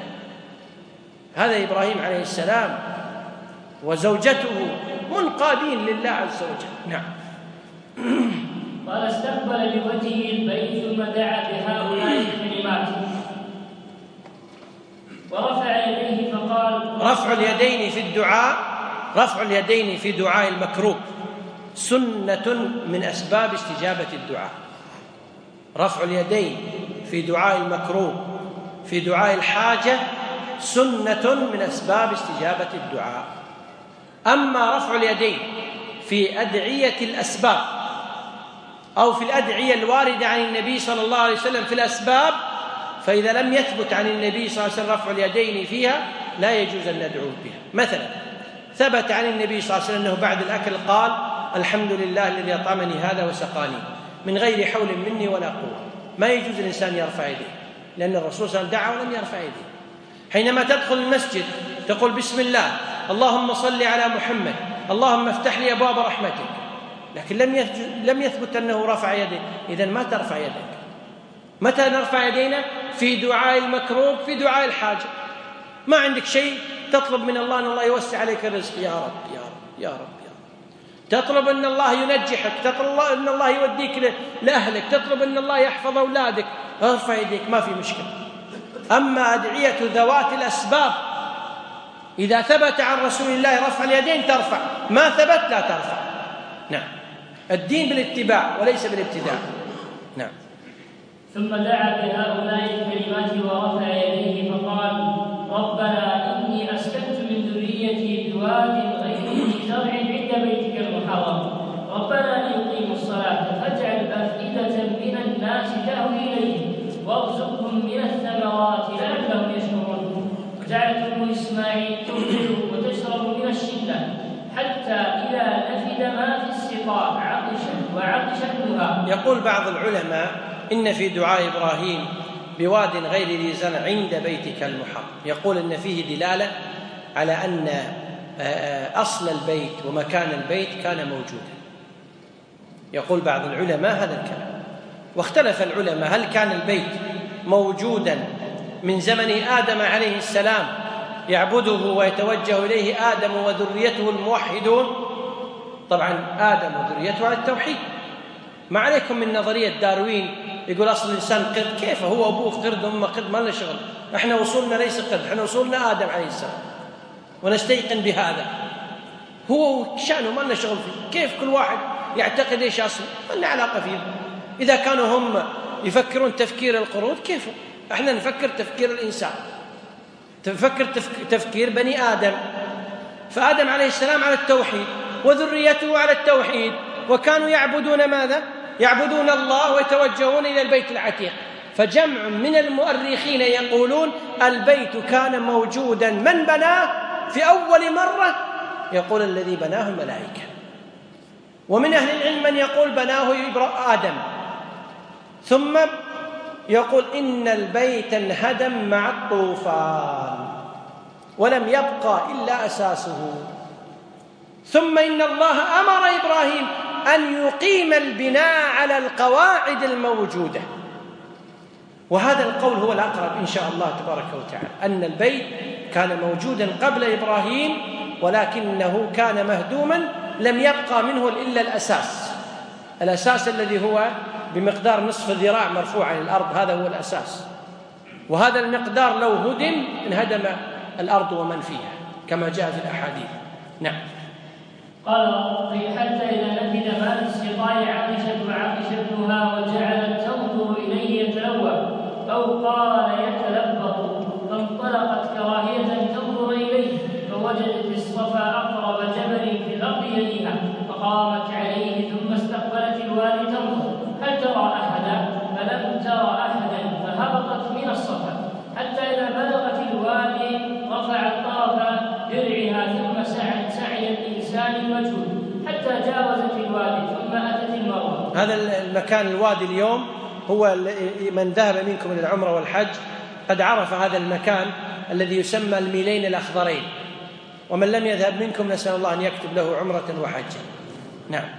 هذا إبراهيم عليه السلام وزوجته منقادين لله عز وجل. نعم. قال استقبل بوجهه البيت ثم دعا بهؤلاء الكلمات ورفع يديه فقال. رفع اليدين في الدعاء، رفع اليدين في دعاء المكروب سنة من أسباب استجابة الدعاء. رفع اليدين في دعاء المكروب في دعاء الحاجة سنة من أسباب استجابة الدعاء. أما رفع اليدين في أدعية الأسباب أو في الأدعية الواردة عن النبي صلى الله عليه وسلم في الأسباب، فإذا لم يثبت عن النبي صلى الله عليه وسلم رفع اليدين فيها لا يجوز أن ندعو بها. مثلا ثبت عن النبي صلى الله عليه وسلم أنه بعد الأكل قال الحمد لله الذي أطعمني هذا وسقاني من غير حول مني ولا قوة. ما يجوز الإنسان يرفع يديه، لأن الرسول صلى الله عليه وسلم دعا ولم يرفع يديه. حينما تدخل المسجد تقول بسم الله اللهم صل على محمد اللهم افتح لي أبواب رحمتك، لكن لم لم يثبت أنه رفع يديه، إذن ما ترفع يدك. متى نرفع يدينا؟ في دعاء المكروب في دعاء الحاجة. ما عندك شيء تطلب من الله أن الله يوسع عليك الرزق، يا رب يا رب يا رب, يا رب. تطلب أن الله ينجحك، تطلب أن الله يوديك لأهلك، تطلب أن الله يحفظ أولادك، ارفع يديك ما في مشكلة. أما أدعية ذوات الأسباب إذا ثبت عن رسول الله رفع اليدين ترفع، ما ثبت لا ترفع. نعم. الدين بالاتباع وليس بالابتداع. نعم. ثم دعا بهؤلاء الكلمات ورفع يديه فقال ربنا إني أسكنت من ذريتي بواد غير ذي زرع عند بيتك المحرم ربنا ليقيموا الصلاة فاجعل أفئدة من الناس تهوي إليهم وارزقهم من الثمرات لعلهم يشكرون. جعلت أم إسماعيل تؤكل وتشرب من الشدة حتى إذا نفد ما في السقاء عطشت وعطش ابنها. يقول بعض العلماء إن في دعاء إبراهيم بواد غير ذي زرع عند بيتك المحرم يقول إن فيه دلالة على أن أصل البيت ومكان البيت كان موجودا. يقول بعض العلماء هذا الكلام. واختلف العلماء هل كان البيت موجودا من زمن آدم عليه السلام يعبده ويتوجه إليه آدم وذريته الموحدون؟ طبعا آدم وذريته على التوحيد. ما عليكم من نظرية داروين يقول أصل الإنسان قرد، كيف هو أبوه قرد وأمه قرد ما لنا شغل، إحنا وصولنا ليس قرد، إحنا وصولنا آدم عليه السلام ونستيقن بهذا، هو شأنه ما لنا شغل فيه. كيف كل واحد يعتقد إيش أصله؟ ما لنا علاقة فيه. إذا كانوا هم يفكرون تفكير القرود كيف إحنا نفكر تفكير الإنسان، تفكر تفكير بني آدم. فآدم عليه السلام على التوحيد وذريته على التوحيد، وكانوا يعبدون ماذا؟ يعبدون الله ويتوجهون إلى البيت العتيق. فجمع من المؤرخين يقولون البيت كان موجودا، من بناه في أول مرة؟ يقول الذي بناه الملائكة. ومن أهل العلم من يقول بناه آدم، ثم يقول إن البيت انهدم مع الطوفان ولم يبقى إلا أساسه، ثم إن الله أمر إبراهيم أن يقيم البناء على القواعد الموجودة. وهذا القول هو الأقرب إن شاء الله تبارك وتعالى، أن البيت كان موجودا قبل إبراهيم ولكنه كان مهدوما، لم يبقى منه إلا الأساس، الأساس الذي هو بمقدار نصف ذراع مرفوع عن الأرض، هذا هو الأساس. وهذا المقدار لو هدم انهدم الأرض ومن فيها كما جاء في الأحاديث. نعم. قال حتى إذا نفد ما في السقاء عائشة وعائشة ابنها وجعلت تنظر إليه يتلوى أو قال يتلبط، فانطلقت كراهية تنظر إليه، فوجدت الصفا أقرب جبل في الأرض يليها، فقامت عليه ثم استقبلت الوادي تنظر هل ترى أحدا، فلم ترى أحدا، فهبطت من الصفا حتى إذا بلغت الوادي رفعت طرف درعها ثم سعت سعي الإنسان المجهول حتى جاوزت الوادي ثم أتت المروة. هذا المكان الوادي اليوم هو من ذهب منكم إلى العمرة والحج قد عرف هذا المكان الذي يسمى الميلين الأخضرين، ومن لم يذهب منكم نسأل الله أن يكتب له عمرة وحجا. نعم.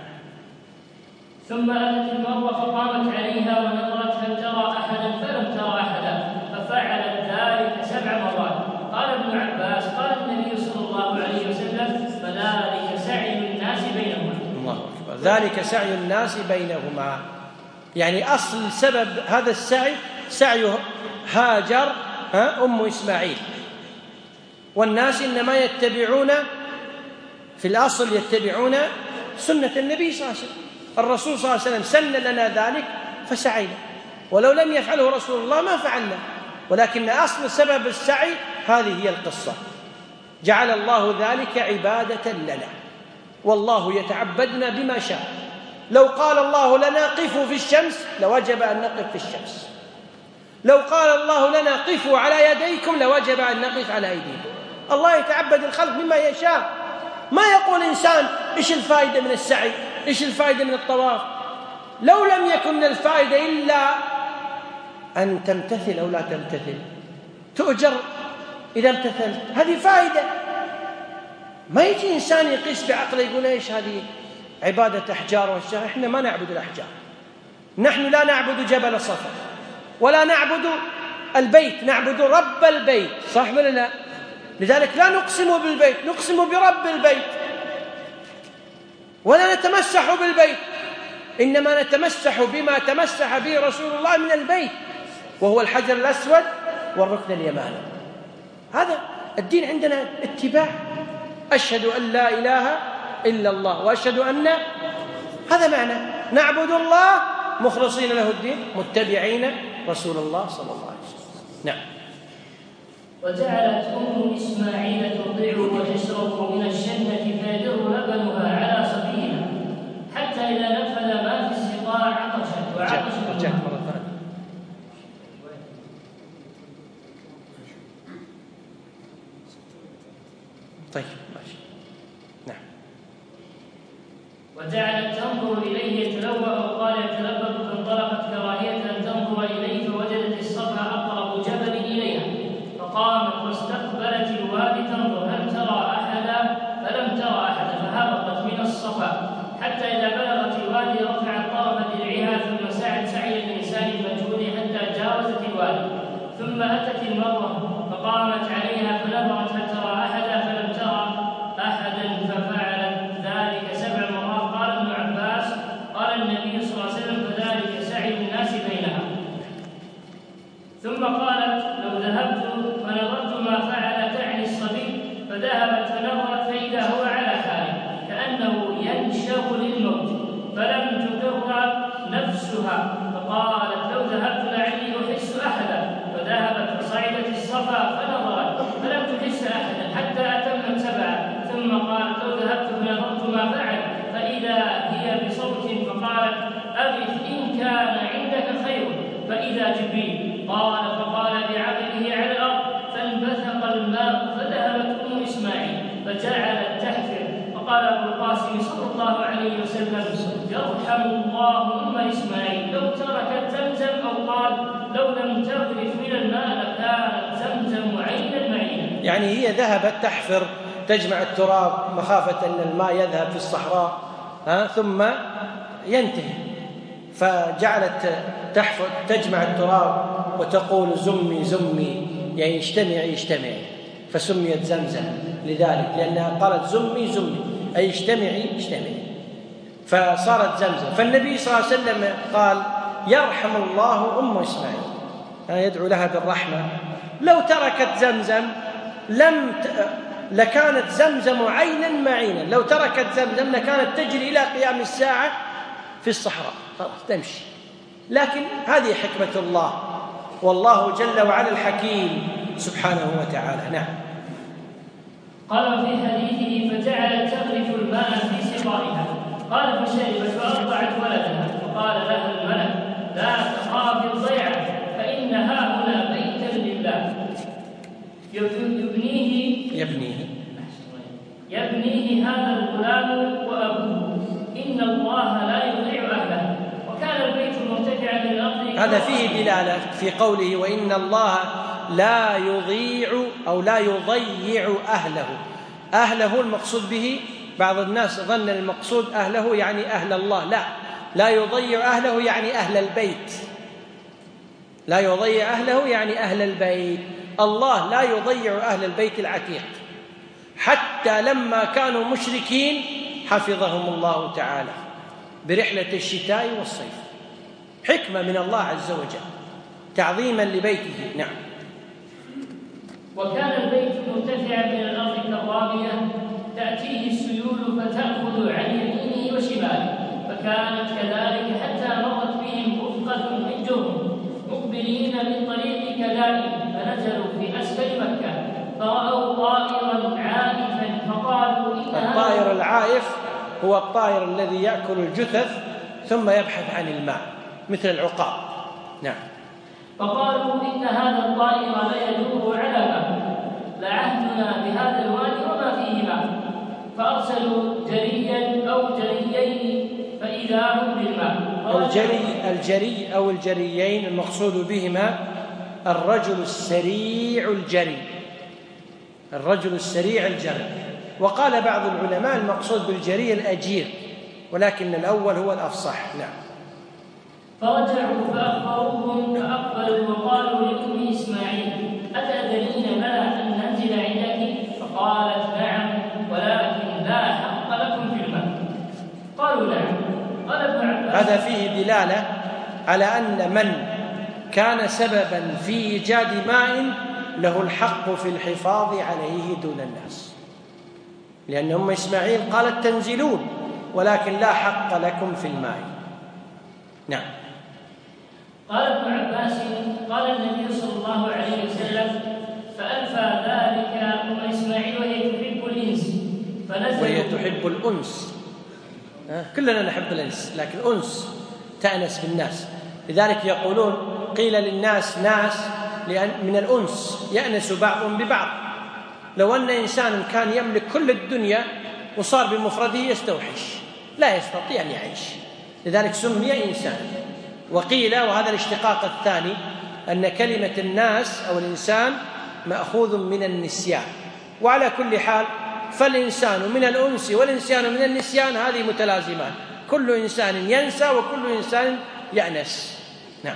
ثم أتت المروة فقامت عليها ونظرت هل ترى أحدا، فلم ترى أحدا، ففعلت ذلك سبع مرات. قال ابن عباس قال النبي صلى الله عليه وسلم فذلك سعي الناس بينهما. الله أكبر. ذلك سعي الناس بينهما، يعني أصل سبب هذا السعي سعي هاجر أم إسماعيل، والناس إنما يتبعون في الأصل يتبعون سنة النبي صلى الله عليه وسلم. الرسول صلى الله عليه وسلم سن لنا ذلك فسعينا، ولو لم يفعله رسول الله ما فعلنا، ولكن أصل سبب السعي هذه هي القصة. جعل الله ذلك عبادة لنا، والله يتعبدنا بما شاء. لو قال الله لنا قفوا في الشمس لوجب أن نقف في الشمس، لو قال الله لنا قفوا على يديكم لوجب أن نقف على أيديكم. الله يتعبد الخلق بما يشاء، ما يقول إنسان إيش الفائدة من السعي، إيش الفائدة من الطواف. لو لم يكن من الفائدة إلا أن تمتثل أو لا تمتثل، تؤجر إذا امتثلت، هذه فائدة. ما يجي إنسان يقيس بعقله يقول إيش هذه عبادة أحجار والشجر. إحنا ما نعبد الأحجار، نحن لا نعبد جبل صفا ولا نعبد البيت، نعبد رب البيت، صح ولا لا؟ لذلك لا نقسم بالبيت، نقسم برب البيت، ولا نتمسح بالبيت، إنما نتمسح بما تمسح به رسول الله من البيت، وهو الحجر الأسود والركن اليماني. هذا الدين عندنا اتباع. أشهد أن لا إله إلا الله وأشهد أن، هذا معنى نعبد الله مخلصين له الدين متبعين رسول الله صلى الله عليه وسلم. نعم. وجعلت أم إسماعيل ترضعه وتشرب من الشنة فيدر لبنها على صبيها حتى إذا نفذ ما في السقاء عطشت وعطشت. رجعت مرة ثانية. طيب ماشي. نعم. وجعلت تنظر إليه يتلوى أو قال يتلبط، فانطلقت كراهية أن تنظر إليه، فوجدت الصفا أقرب جبل إليها، فقامت واستقبلت الوادي تنظر هل ترى أحدا، فلم ترى أحدا، فهبطت من الصفا حتى إذا بلغت الوادي رفعت طرف درعها ثم سعت سعي الإنسان المجهول حتى جاوزت الوادي، ثم أتت المروة فقامت عليها فنظرت هل ترى أحدا، فلم ترى أحدا، ففعلت ذلك سبع مرات. قال ابن عباس قال النبي صلى الله عليه وسلم فذلك سعي الناس بينها. ثم قالت لو ذهبت فنظرت ما فعل، تعني الصبي، فذهبت فنظرت فإذا هو على حاله كأنه ينشب للموت، فلم تقر نفسها، فقالت لو ذهبت لعلي أحس أحدا، فذهبت فصعدت الصفا فنظرت فلم تحس أحدا حتى أتمت سبعة، ثم قالت لو ذهبت فنظرت ما فعل، فإذا هي بصوت، فقالت أغث إن كان عندك خير، فإذا جبريل قال فقال بعقله على الأرض فانبثق الماء، فذهبت أم إسماعيل فجعلت تحفر، فقال أبو القاسم صلى الله عليه وسلم يرحم الله أم إسماعيل لو تركت زمزم، أو قال لو لم تغرف من الماء لكانت زمزم عينا معينا. يعني هي ذهبت تحفر تجمع التراب مخافة أن الماء يذهب في الصحراء ها ثم ينتهي، فجعلت تحفر تجمع التراب وتقول زمي زمي، يعني اجتمعي اجتمعي، فسميت زمزم لذلك، لأنها قالت زمي زمي أي اجتمعي اجتمعي، فصارت زمزم. فالنبي صلى الله عليه وسلم قال يرحم الله أم إسماعيل، يدعو لها بالرحمة، لو تركت زمزم لم لكانت زمزم عينا معينا، لو تركت زمزم لكانت تجري إلى قيام الساعة في الصحراء، خلاص تمشي. لكن هذه حكمة الله، والله جل وعلا الحكيم سبحانه وتعالى. نعم. قال في حديثه: فجعلت تغرف الماء في سقائها، قال فشربت فأرضعت ولدها، فقال لها الملك: لا تخافي الضيعة، فإنها هنا بيتا لله يبنيه يبنيه يبنيه هذا الغلام وأبوه، إن الله لا يضيع أهله. وكان البيت مرتفعا من الأرض. هذا فيه دلالة في قوله: وإن الله لا يضيع أو لا يضيع أهله. أهله المقصود به، بعض الناس ظن المقصود أهله يعني أهل الله، لا، لا يضيع أهله يعني أهل البيت، لا يضيع أهله يعني أهل البيت. الله لا يضيع أهل البيت العتيق، حتى لما كانوا مشركين حفظهم الله تعالى برحلة الشتاء والصيف، حكمة من الله عز وجل تعظيما لبيته. نعم. وكان البيت مرتفعا من الأرض كالرابية تأتيه السيول فتأخذ عن يمينه وشماله، فكانت كذلك حتى مرت بهم رفقة من جرم مقبلين من طريق كلائم، فنزلوا في أسفل مكة فرأوا طائرا عائفا فقالوا: إن الطائر العائف هو الطائر الذي يأكل الجثث ثم يبحث عن الماء مثل العقاب. نعم. فقالوا: إن هذا الطائر لا يدور على ماء، لعهدنا بهذا الوادي وما فيه ماء. فأرسلوا جريا أو جريين فإذا هم بالماء. الجري الجري أو الجريين المقصود بهما الرجل السريع الجري، الرجل السريع الجري. وقال بعض العلماء المقصود بالجري الأجير، ولكن الأول هو الأفصح. نعم. فرجعوا فأخبروهم فأقبلوا وقالوا لأم إسماعيل: أتأذنين لنا أن ننزل عندك؟ فقالت: نعم، ولكن لا حق لكم في الماء. قالوا: نعم. قال ابن عباس: هذا فيه دلالة على أن من كان سببا في إيجاد ماء له الحق في الحفاظ عليه دون الناس، لأن أم إسماعيل قالت: تنزلون ولكن لا حق لكم في الماء. نعم. قال ابن عباس: قال النبي صلى الله عليه وسلم: فألفى ذلك أم إسماعيل وهي تحب الإنس فنزلوا وهي تحب الأنس. كلنا نحب الأنس، لكن أنس تأنس بالناس، لذلك يقولون قيل للناس ناس لأن من الأنس يأنس بعضهم ببعض. لو أن إنسان كان يملك كل الدنيا وصار بمفرده يستوحش، لا يستطيع أن يعيش، لذلك سمي إنسان. وقيل، وهذا الاشتقاق الثاني، أن كلمة الناس أو الإنسان مأخوذ من النسيان. وعلى كل حال فالإنسان من الأنس والإنسان من النسيان، هذه متلازمان، كل إنسان ينسى وكل إنسان يأنس. نعم.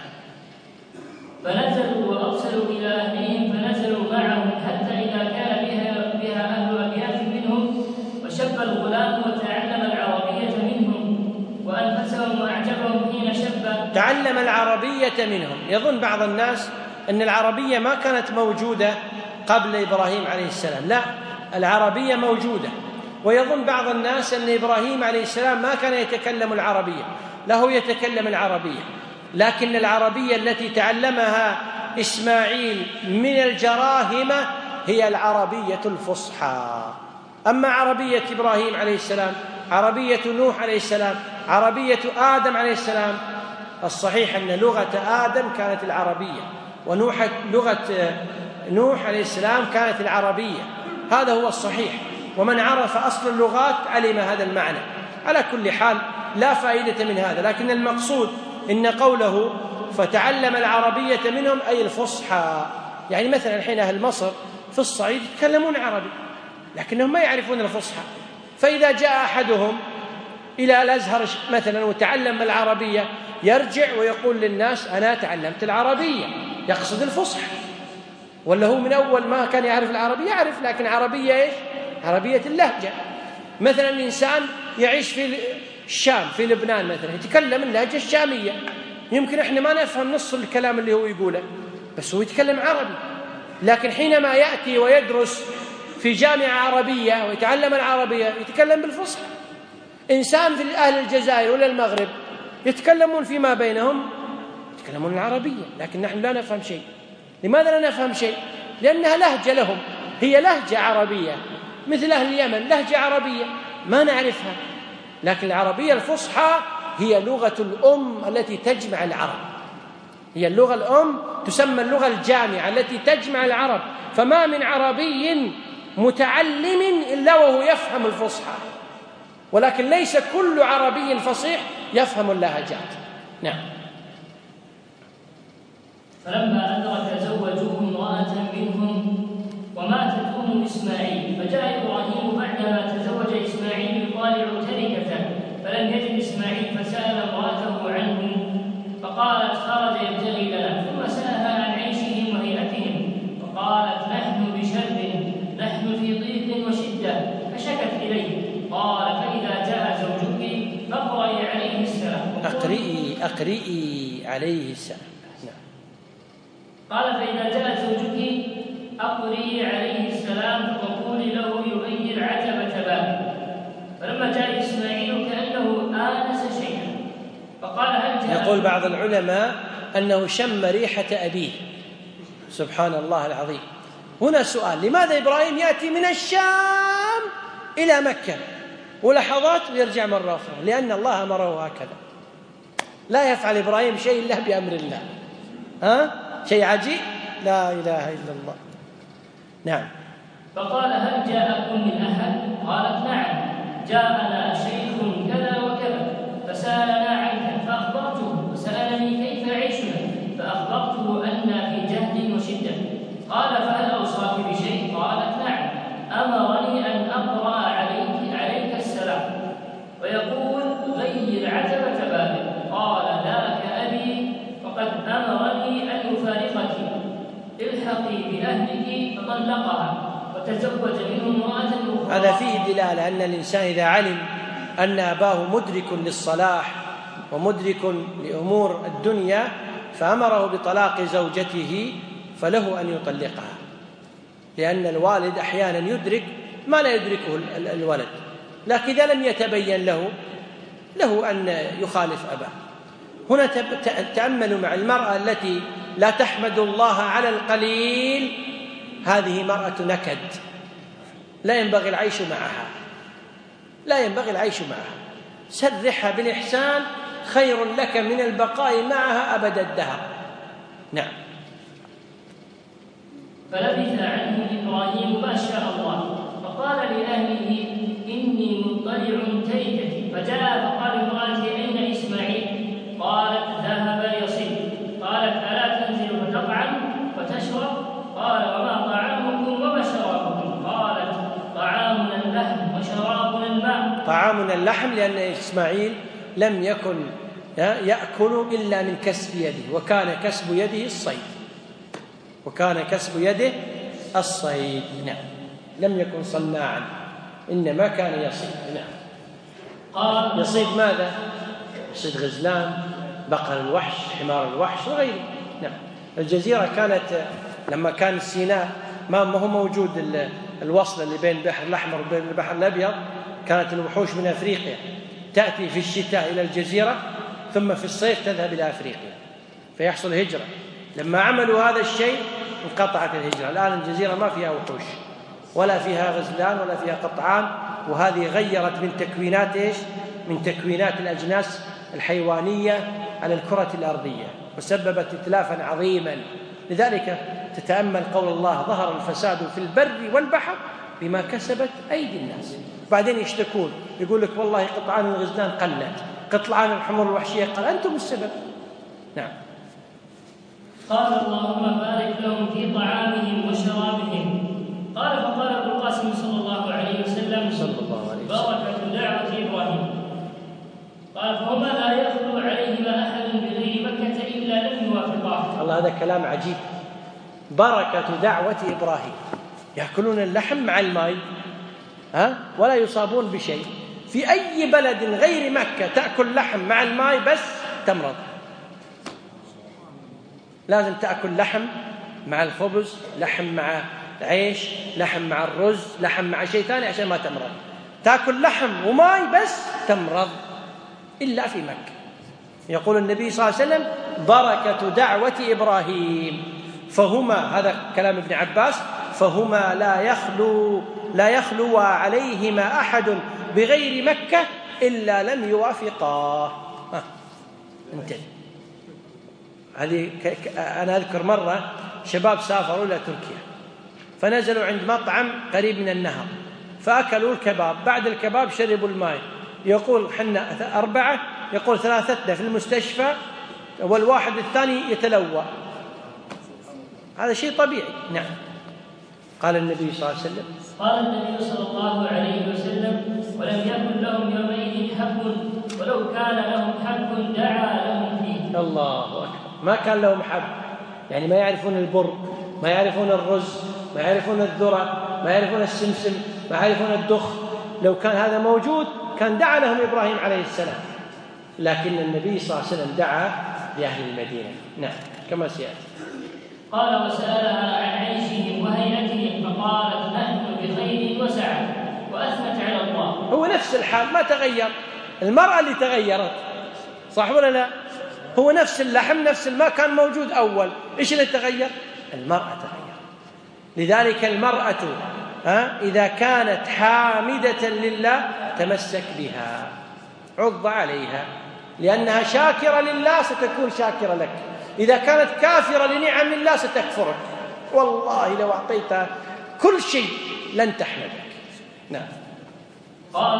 فنزلوا وأرسلوا إلى أهلهم فنزلوا معهم حتى إذا كان بها, بها أهل أبيات منهم وشب الغلام وتعلم العربية منهم وأنفسهم وأعجبهم حين شب. تعلم العربية منهم، يظن بعض الناس أن العربية ما كانت موجودة قبل إبراهيم عليه السلام، لا، العربية موجودة. ويظن بعض الناس أن إبراهيم عليه السلام ما كان يتكلم العربية، له يتكلم العربية، لكن العربية التي تعلمها إسماعيل من الجراهمة هي العربية الفصحى. أما عربية إبراهيم عليه السلام، عربية نوح عليه السلام، عربية آدم عليه السلام، الصحيح أن لغة آدم كانت العربية، ونوح لغة نوح عليه السلام كانت العربية، هذا هو الصحيح. ومن عرف أصل اللغات علم هذا المعنى. على كل حال لا فائدة من هذا، لكن المقصود إن قوله فتعلم العربية منهم أي الفصحى. يعني مثلا الحين أهل مصر في الصعيد يتكلمون عربي لكنهم ما يعرفون الفصحى، فإذا جاء أحدهم إلى الأزهر مثلا وتعلم العربية يرجع ويقول للناس أنا تعلمت العربية، يقصد الفصحى. ولا هو من أول ما كان يعرف العربية يعرف، لكن عربية إيش؟ عربية اللهجة. مثلا إنسان يعيش في الشام في لبنان مثلا يتكلم اللهجة الشامية، يمكن إحنا ما نفهم نص الكلام اللي هو يقوله، بس هو يتكلم عربي. لكن حينما يأتي ويدرس في جامعة عربية ويتعلم العربية يتكلم بالفصحى. إنسان في أهل الجزائر ولا المغرب يتكلمون فيما بينهم يتكلمون العربية، لكن نحن لا نفهم شيء. لماذا لا نفهم شيء؟ لأنها لهجة لهم، هي لهجة عربية مثل أهل اليمن، لهجة عربية ما نعرفها، لكن العربية الفصحى هي لغة الأم التي تجمع العرب، هي اللغة الأم تسمى اللغة الجامعة التي تجمع العرب. فما من عربي متعلم إلا وهو يفهم الفصحى، ولكن ليس كل عربي فصيح يفهم اللهجات. نعم. فلما أدرك زوجوه امرأة منهم وماتت أم إسماعيل، فجاء إبراهيم بعدما تزوج إسماعيل يطالع تركته، فلم يجد إسماعيل فسأل امرأته عنه فقالت خرج يبتغي لنا، ثم سألها عن عيشهم وهيئتهم فقالت نحن بشر، نحن في ضيق وشدة، فشكت إليه. قال فإذا جاء زوجك فاقرئي عليه السلام. أقرئي أقرئي عليه السلام. نعم. قال فإذا جاء زوجك أقرئي عليه السلام وقولي له يغير عتبة بابه. فلما جاء إسماعيل كأنه آنس شيئا فقال هل جاء؟ يقول بعض العلماء أنه شم ريحة أبيه. سبحان الله العظيم. هنا سؤال: لماذا إبراهيم يأتي من الشام إلى مكة ولحظات ويرجع مرة أخرى؟ لأن الله أمره هكذا، لا يفعل إبراهيم شيء إلا بأمر الله. ها؟ شيء عجيب، لا إله إلا الله. نعم. فقال هل جاءكم من أحد؟ قالت نعم، جاءنا شيخ كذا وكذا فسألنا عنك فأخبرته، وسألني كيف عيشنا فأخبرته أننا في جهد وشدة. قال فهل أوصاك بشيء؟ قالت نعم، أمرني أن أقرأ عليك عليك السلام ويقول غير عتبة بابك. قال ذاك أبي فقد أمرني أن يفارقك، الحقي بأهلك. فطلقها وتزوج منه امرأة أخرى. هذا فيه دلالة أن الإنسان إذا علم أن أباه مدرك للصلاح ومدرك لأمور الدنيا فأمره بطلاق زوجته فله أن يطلقها، لأن الوالد أحيانا يدرك ما لا يدركه الولد، لكن إذا لم يتبين له له أن يخالف أباه. هنا تأملوا مع المرأة التي لا تحمد الله على القليل، هذه مرأة نكد، لا ينبغي العيش معها، لا ينبغي العيش معها. سرحها بالإحسان خير لك من البقاء معها أبد الدهر. نعم. فلبث عنه إبراهيم ما شاء الله، فقال لأهله إني مضطجع تركتي. فجاء فقال امرأتي أين إسماعيل؟ قالت ذهب يصيد. قالت ألا تنزل فتطعم وتشرب؟ قال وما طعامكم وما شرابكم؟ قالت طعامنا اللحم وشرابنا الماء. طعامنا اللحم لأن إسماعيل لم يكن يأكل إلا من كسب يده، وكان كسب يده الصيد، وكان كسب يده الصيد. نعم. لم يكن صناعا، إنما كان يصيد. نعم. قال يصيد ماذا؟ يصيد غزلان، بقر الوحش، حمار الوحش وغيره. نعم. الجزيرة كانت لما كان سيناء ما هو موجود الوصل اللي بين البحر الأحمر وبين البحر الأبيض، كانت الوحوش من أفريقيا تأتي في الشتاء إلى الجزيرة ثم في الصيف تذهب إلى أفريقيا، فيحصل هجرة. لما عملوا هذا الشيء انقطعت الهجرة. الآن الجزيرة ما فيها وحوش ولا فيها غزلان ولا فيها قطعان، وهذه غيرت من تكوينات إيش؟ من تكوينات الأجناس الحيوانية على الكرة الأرضية، وسببت إتلافا عظيما. لذلك تتأمل قول الله ظهر الفساد في البر والبحر بما كسبت أيدي الناس. بعدين يشتكون يقول لك والله قطعان الغزلان قلت، قطعان الحمر الوحشية قل، أنتم السبب. نعم. قال اللهم بارك لهم في طعامهم وشرابهم. قال فقال ابن القاسم صلى الله عليه وسلم صلى الله عليه وسلم بركة دعوة إبراهيم. قال فهما لا يخلو عليهما أحد بغير مكة إلا لم يوافقاه. الله، هذا كلام عجيب. بركة دعوة إبراهيم، يأكلون اللحم مع الماء ها ولا يصابون بشيء. في أي بلد غير مكة تأكل لحم مع الماء بس تمرض، لازم تأكل لحم مع الخبز، لحم مع عيش، لحم مع الرز، لحم مع شيء ثاني عشان ما تمرض. تأكل لحم وماء بس تمرض، إلا في مكة. يقول النبي صلى الله عليه وسلم: بركة دعوة إبراهيم فهما، هذا كلام ابن عباس، فهما لا يخلو لا يخلو عليهما أحد بغير مكة إلا لم يوافقاه. ها انتهي. هذه أنا أذكر مرة شباب سافروا إلى تركيا، فنزلوا عند مطعم قريب من النهر، فأكلوا الكباب، بعد الكباب شربوا الماء. يقول حنا أربعة، يقول ثلاثتنا في المستشفى والواحد الثاني يتلوى. هذا شيء طبيعي. نعم. قال النبي صلى الله عليه وسلم قال النبي صلى الله عليه وسلم: ولم يكن لهم يومئذ حب، ولو كان لهم حب دعا لهم فيه. الله أكبر. ما كان لهم حب، يعني ما يعرفون البر، ما يعرفون الرز، ما يعرفون الذرة، ما يعرفون السمسم، ما يعرفون الدخ. لو كان هذا موجود كان دعا لهم إبراهيم عليه السلام، لكن النبي صلى الله عليه وسلم دعا لأهل المدينة. نعم كما سيأتي. قال: وسألها عن عيشهم وهيئتهم فقالت: نحن بخير وسعة، وأثنت على الله. هو نفس الحال، ما تغير. المرأة اللي تغيرت، صح ولا لا؟ هو نفس اللحم نفس الماء كان موجود أول، إيش اللي تغير؟ المرأة تغير. لذلك المرأة ها إذا كانت حامدة لله تمسك بها، عض عليها، لأنها شاكرة لله ستكون شاكرة لك. إذا كانت كافرة لنعم الله ستكفرك، والله لو أعطيتها كل شيء لن تحمدك. نعم. قال: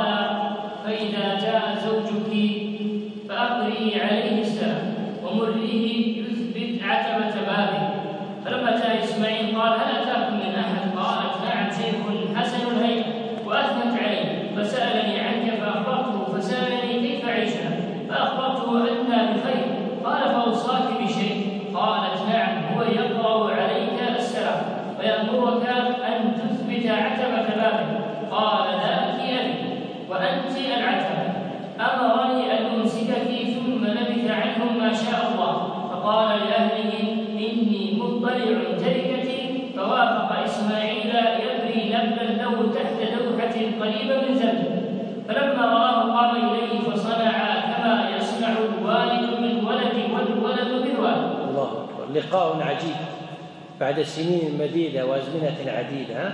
فإذا جاء زوجك فأقرئي عليه السلام ومريه يثبت عتبة بابه. فلما جاء إسماعيل قال: هل أتاكم من أحد؟ قالت: نعم، شيخ حسن الهيئة، وأثنت عليه، فسألني عنك فأخبرته، فسألني كيف عيشنا، فأخبرته أننا بخير. قال: فأوصاك بشيء؟ قالت: نعم، هو يقرأ عليك السلام ويأمرك أن تثبت عتبة بابه. قال: ذاك أبي وأنت العتبة، أمرني أن أمسكك ثم لبث عنهم ما شاء الله. فقال لأهله: إني مطلع تركتي. فوافق إسماعيل يبري نبلا له تحت دوحة قريبة من زمزم. فلما رآه قام إليه فصنع كما يصنع الوالد بالولد والولد بالوالد. الله أكبر. لقاء عجيب بعد سنين مديدة وأزمنة عديدة،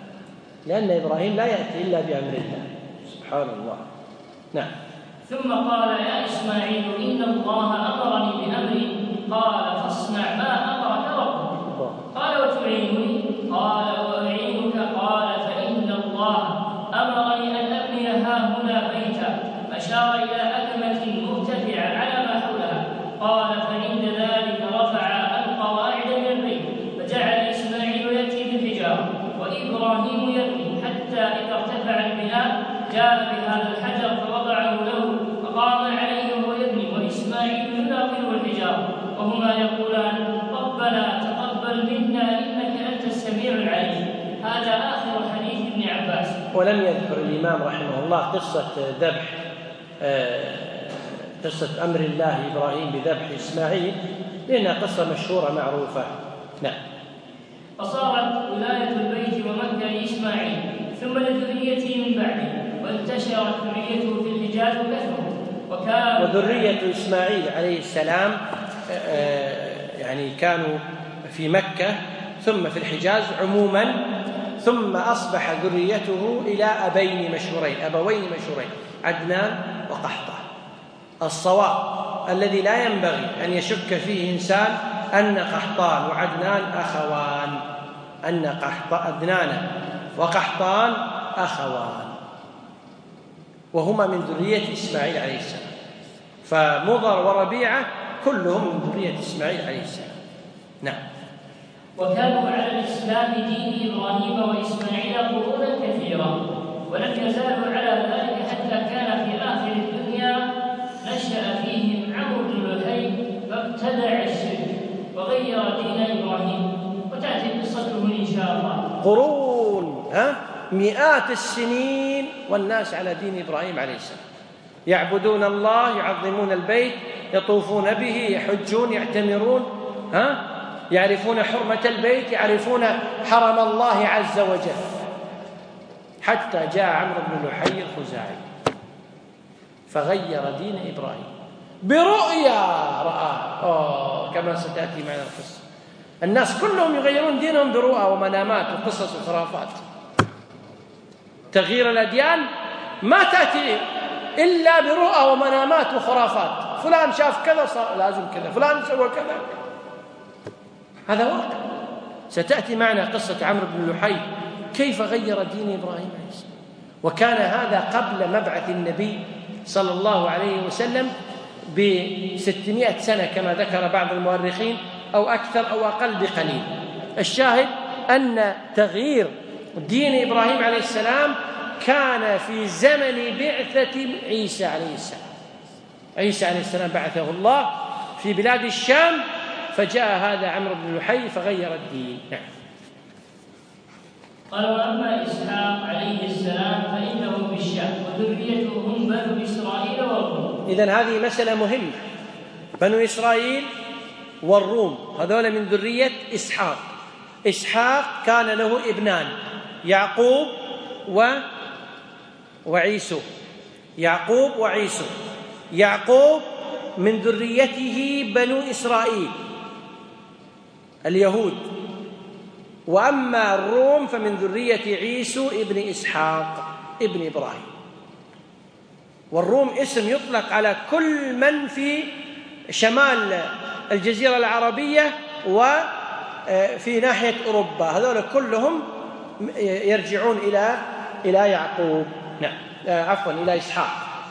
لأن إبراهيم لا يأتي إلا بأمر الله سبحان الله. نعم. ثم قال: يا إسماعيل، إن الله أمرني بأمر. قال: فاصنع ما أمرك ربك. قال: وتعينني؟ قال: وأعينك. قال: فإن الله أمرني أن أبني هاهنا بيتا. أشار إلى أكمة مرتفعة على ما حولها. قال: فعند ذلك رفع القواعد من البيت، فجعل إسماعيل يأتي بالحجارة وإبراهيم يبني، حتى إذا ارتفع البناء جاء بهذا الحجر فوضعه له، فقام عليه وهو يبني، وإسماعيل يناقله الحجارة، وهما يقولان: ربنا تقبل منا إنك أنت السميع العليم. هذا آخر حديث ابن عباس. ولم يذكر الإمام رحمه الله قصة ذبح قصة أمر الله إبراهيم بذبح إسماعيل، لأنها قصة مشهورة معروفة. نعم. فصارت ولاية البيت ومكة لإسماعيل ثم لذريته من بعده، وانتشرت ذريته في الحجاز وكثروا. وكان وذرية إسماعيل عليه السلام يعني كانوا في مكة ثم في الحجاز عموما، ثم أصبح ذريته إلى أبين مشهورين أبوين مشهورين عدنان وقحطان. الصواب الذي لا ينبغي أن يشك فيه إنسان أن قحطان وعدنان أخوان، أن عدنان وقحطان أخوان، وهما من ذرية إسماعيل عليه السلام. فمضر وربيعة كلهم من ذرية إسماعيل عليه السلام. نعم. وكانوا على الإسلام دين إبراهيم وإسماعيل قرونا كثيرا، ولم يزالوا على ذلك حتى كان في آخر الدنيا نشأ فيهم عمرو بن لحي فابتدع الشرك وغير دين إبراهيم، وتأتي قصته إن شاء الله. قرون ها مئات السنين والناس على دين إبراهيم عليه السلام، يعبدون الله، يعظمون البيت، يطوفون به، يحجون، يعتمرون، ها يعرفون حرمة البيت، يعرفون حرم الله عز وجل. حتى جاء عمرو بن لحي الخزاعي فغير دين إبراهيم برؤيا رآه. أوه كما ستأتي معنا القصة. الناس كلهم يغيرون دينهم برؤى ومنامات وقصص وخرافات. تغيير الأديان ما تأتي إلا برؤى ومنامات وخرافات. فلان شاف كذا صار لازم كذا، فلان سوى كذا. هذا واقع. ستأتي معنا قصة عمرو بن لحي كيف غير دين إبراهيم عليه السلام، وكان هذا قبل مبعث النبي صلى الله عليه وسلم بستمائة سنة كما ذكر بعض المؤرخين، أو أكثر أو أقل بقليل. الشاهد أن تغيير دين إبراهيم عليه السلام كان في زمن بعثة عيسى عليه السلام. عيسى عليه السلام بعثه الله في بلاد الشام، فجاء هذا عمرو بن لحي فغير الدين. نعم. قال: وأما إسحاق عليه السلام فإنه بالشام وذريته هم بنو إسرائيل والروم. إذن هذه مسألة مهمة. بنو إسرائيل والروم هذول من ذرية إسحاق. إسحاق كان له ابنان يعقوب و وعيسو. يعقوب وعيسو. يعقوب من ذريته بنو إسرائيل اليهود، وأما الروم فمن ذرية عيسو ابن إسحاق ابن إبراهيم. والروم اسم يطلق على كل من في شمال الجزيرة العربية وفي ناحية أوروبا، هذول كلهم يرجعون إلى إلى يعقوب. نعم عفوا إلى إسحاق.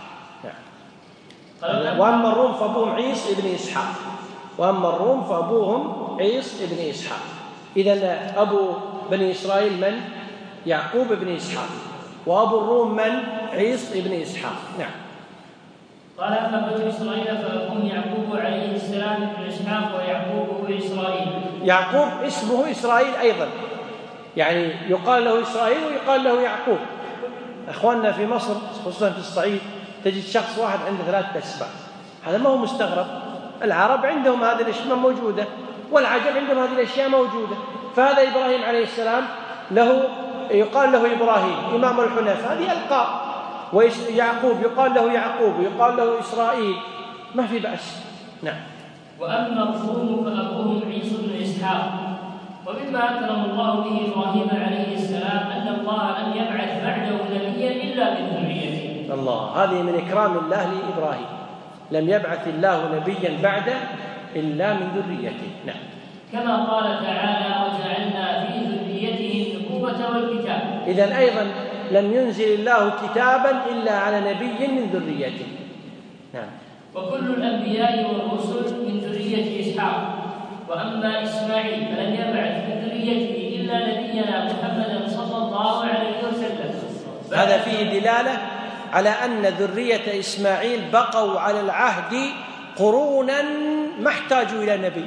نعم. وأما الروم فأبوهم عيس ابن إسحاق. وأما الروم فأبوهم عيس ابن إسحاق. إذن أبو بني إسرائيل من؟ يعقوب ابن إسحاق. وأبو الروم من؟ عيس ابن إسحاق. نعم. قال: أما بنو إسرائيل فأبوهم يعقوب عليه السلام ابن إسحاق، ويعقوب هو إسرائيل. يعقوب اسمه إسرائيل أيضا، يعني يقال له إسرائيل ويقال له يعقوب. أخواننا في مصر خصوصا في الصعيد تجد شخص واحد عنده ثلاثة أسماء، هذا ما هو مستغرب. العرب عندهم هذه الأشياء موجودة، والعجم عندهم هذه الأشياء موجودة. فهذا إبراهيم عليه السلام له يقال له إبراهيم إمام الحنفاء، هذه ألقاب. ويعقوب يقال له يعقوب ويقال له إسرائيل، ما في بأس. نعم. وأما الروم فأبوهم عيسى بن إسحاق. ومما أكرم الله به إبراهيم عليه السلام أن الله لم يبعث بعده نبيا إلا من ذريته. الله، هذه من إكرام الله لإبراهيم، لم يبعث الله نبيا بعده إلا من ذريته. نعم. كما قال تعالى: وجعلنا في ذريته النبوة والكتاب. إذن أيضا لم ينزل الله كتابا إلا على نبي من ذريته. نعم. وكل الأنبياء والرسل من ذرية إسحاق. وأما إسماعيل فلم يبعث من ذريته إلا نبينا محمدا صلى الله عليه وسلم. هذا فيه دلالة على أن ذرية إسماعيل بقوا على العهد قرونا ما احتاجوا إلى نبي.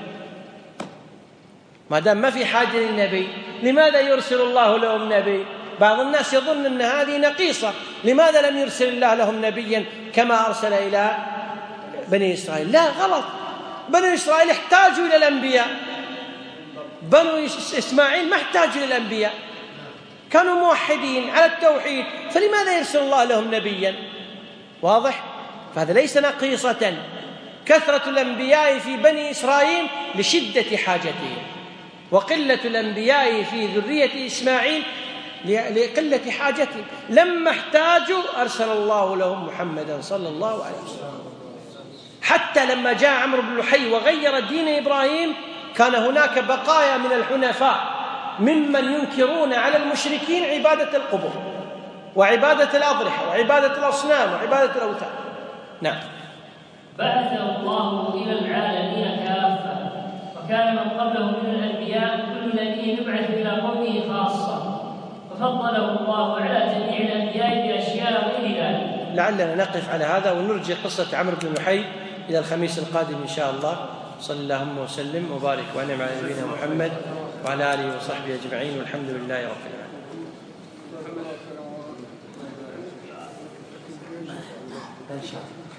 ما دام ما في حاجة للنبي، لماذا يرسل الله لهم نبي؟ بعض الناس يظن أن هذه نقيصة، لماذا لم يرسل الله لهم نبيا كما أرسل إلى بني إسرائيل؟ لا، غلط. بني إسرائيل احتاجوا إلى الأنبياء، بنو إسماعيل ما احتاجوا إلى الأنبياء، كانوا موحدين على التوحيد، فلماذا يرسل الله لهم نبيا؟ واضح؟ فهذا ليس نقيصة. كثرة الأنبياء في بني إسرائيل لشدة حاجتهم، وقلة الأنبياء في ذرية إسماعيل لقلة حاجتهم. لما احتاجوا أرسل الله لهم محمدا صلى الله عليه وسلم. حتى لما جاء عمرو بن لحي وغير دين إبراهيم كان هناك بقايا من الحنفاء ممن ينكرون على المشركين عبادة القبور وعبادة الأضرحة وعبادة الأصنام وعبادة الأوثان. نعم. بعثه الله إلى العالمين كافة، وكان من قبله من الأنبياء كل نبي يبعث إلى قومه خاصة، ففضله الله على جميع الأنبياء بأشياء غير ذلك. لعلنا نقف على هذا ونرجع قصة عمرو بن لحي إلى الخميس القادم إن شاء الله. صلى اللهم وسلم وبارك وأنعم على نبينا محمد وعلى آله وصحبه أجمعين، والحمد لله رب العالمين.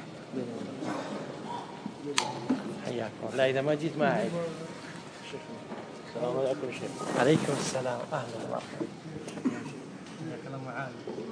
حياكم. لا إذا ما جيت ما أعيد. السلام عليكم. عليكم السلام. أهلا الله. كلام عالي.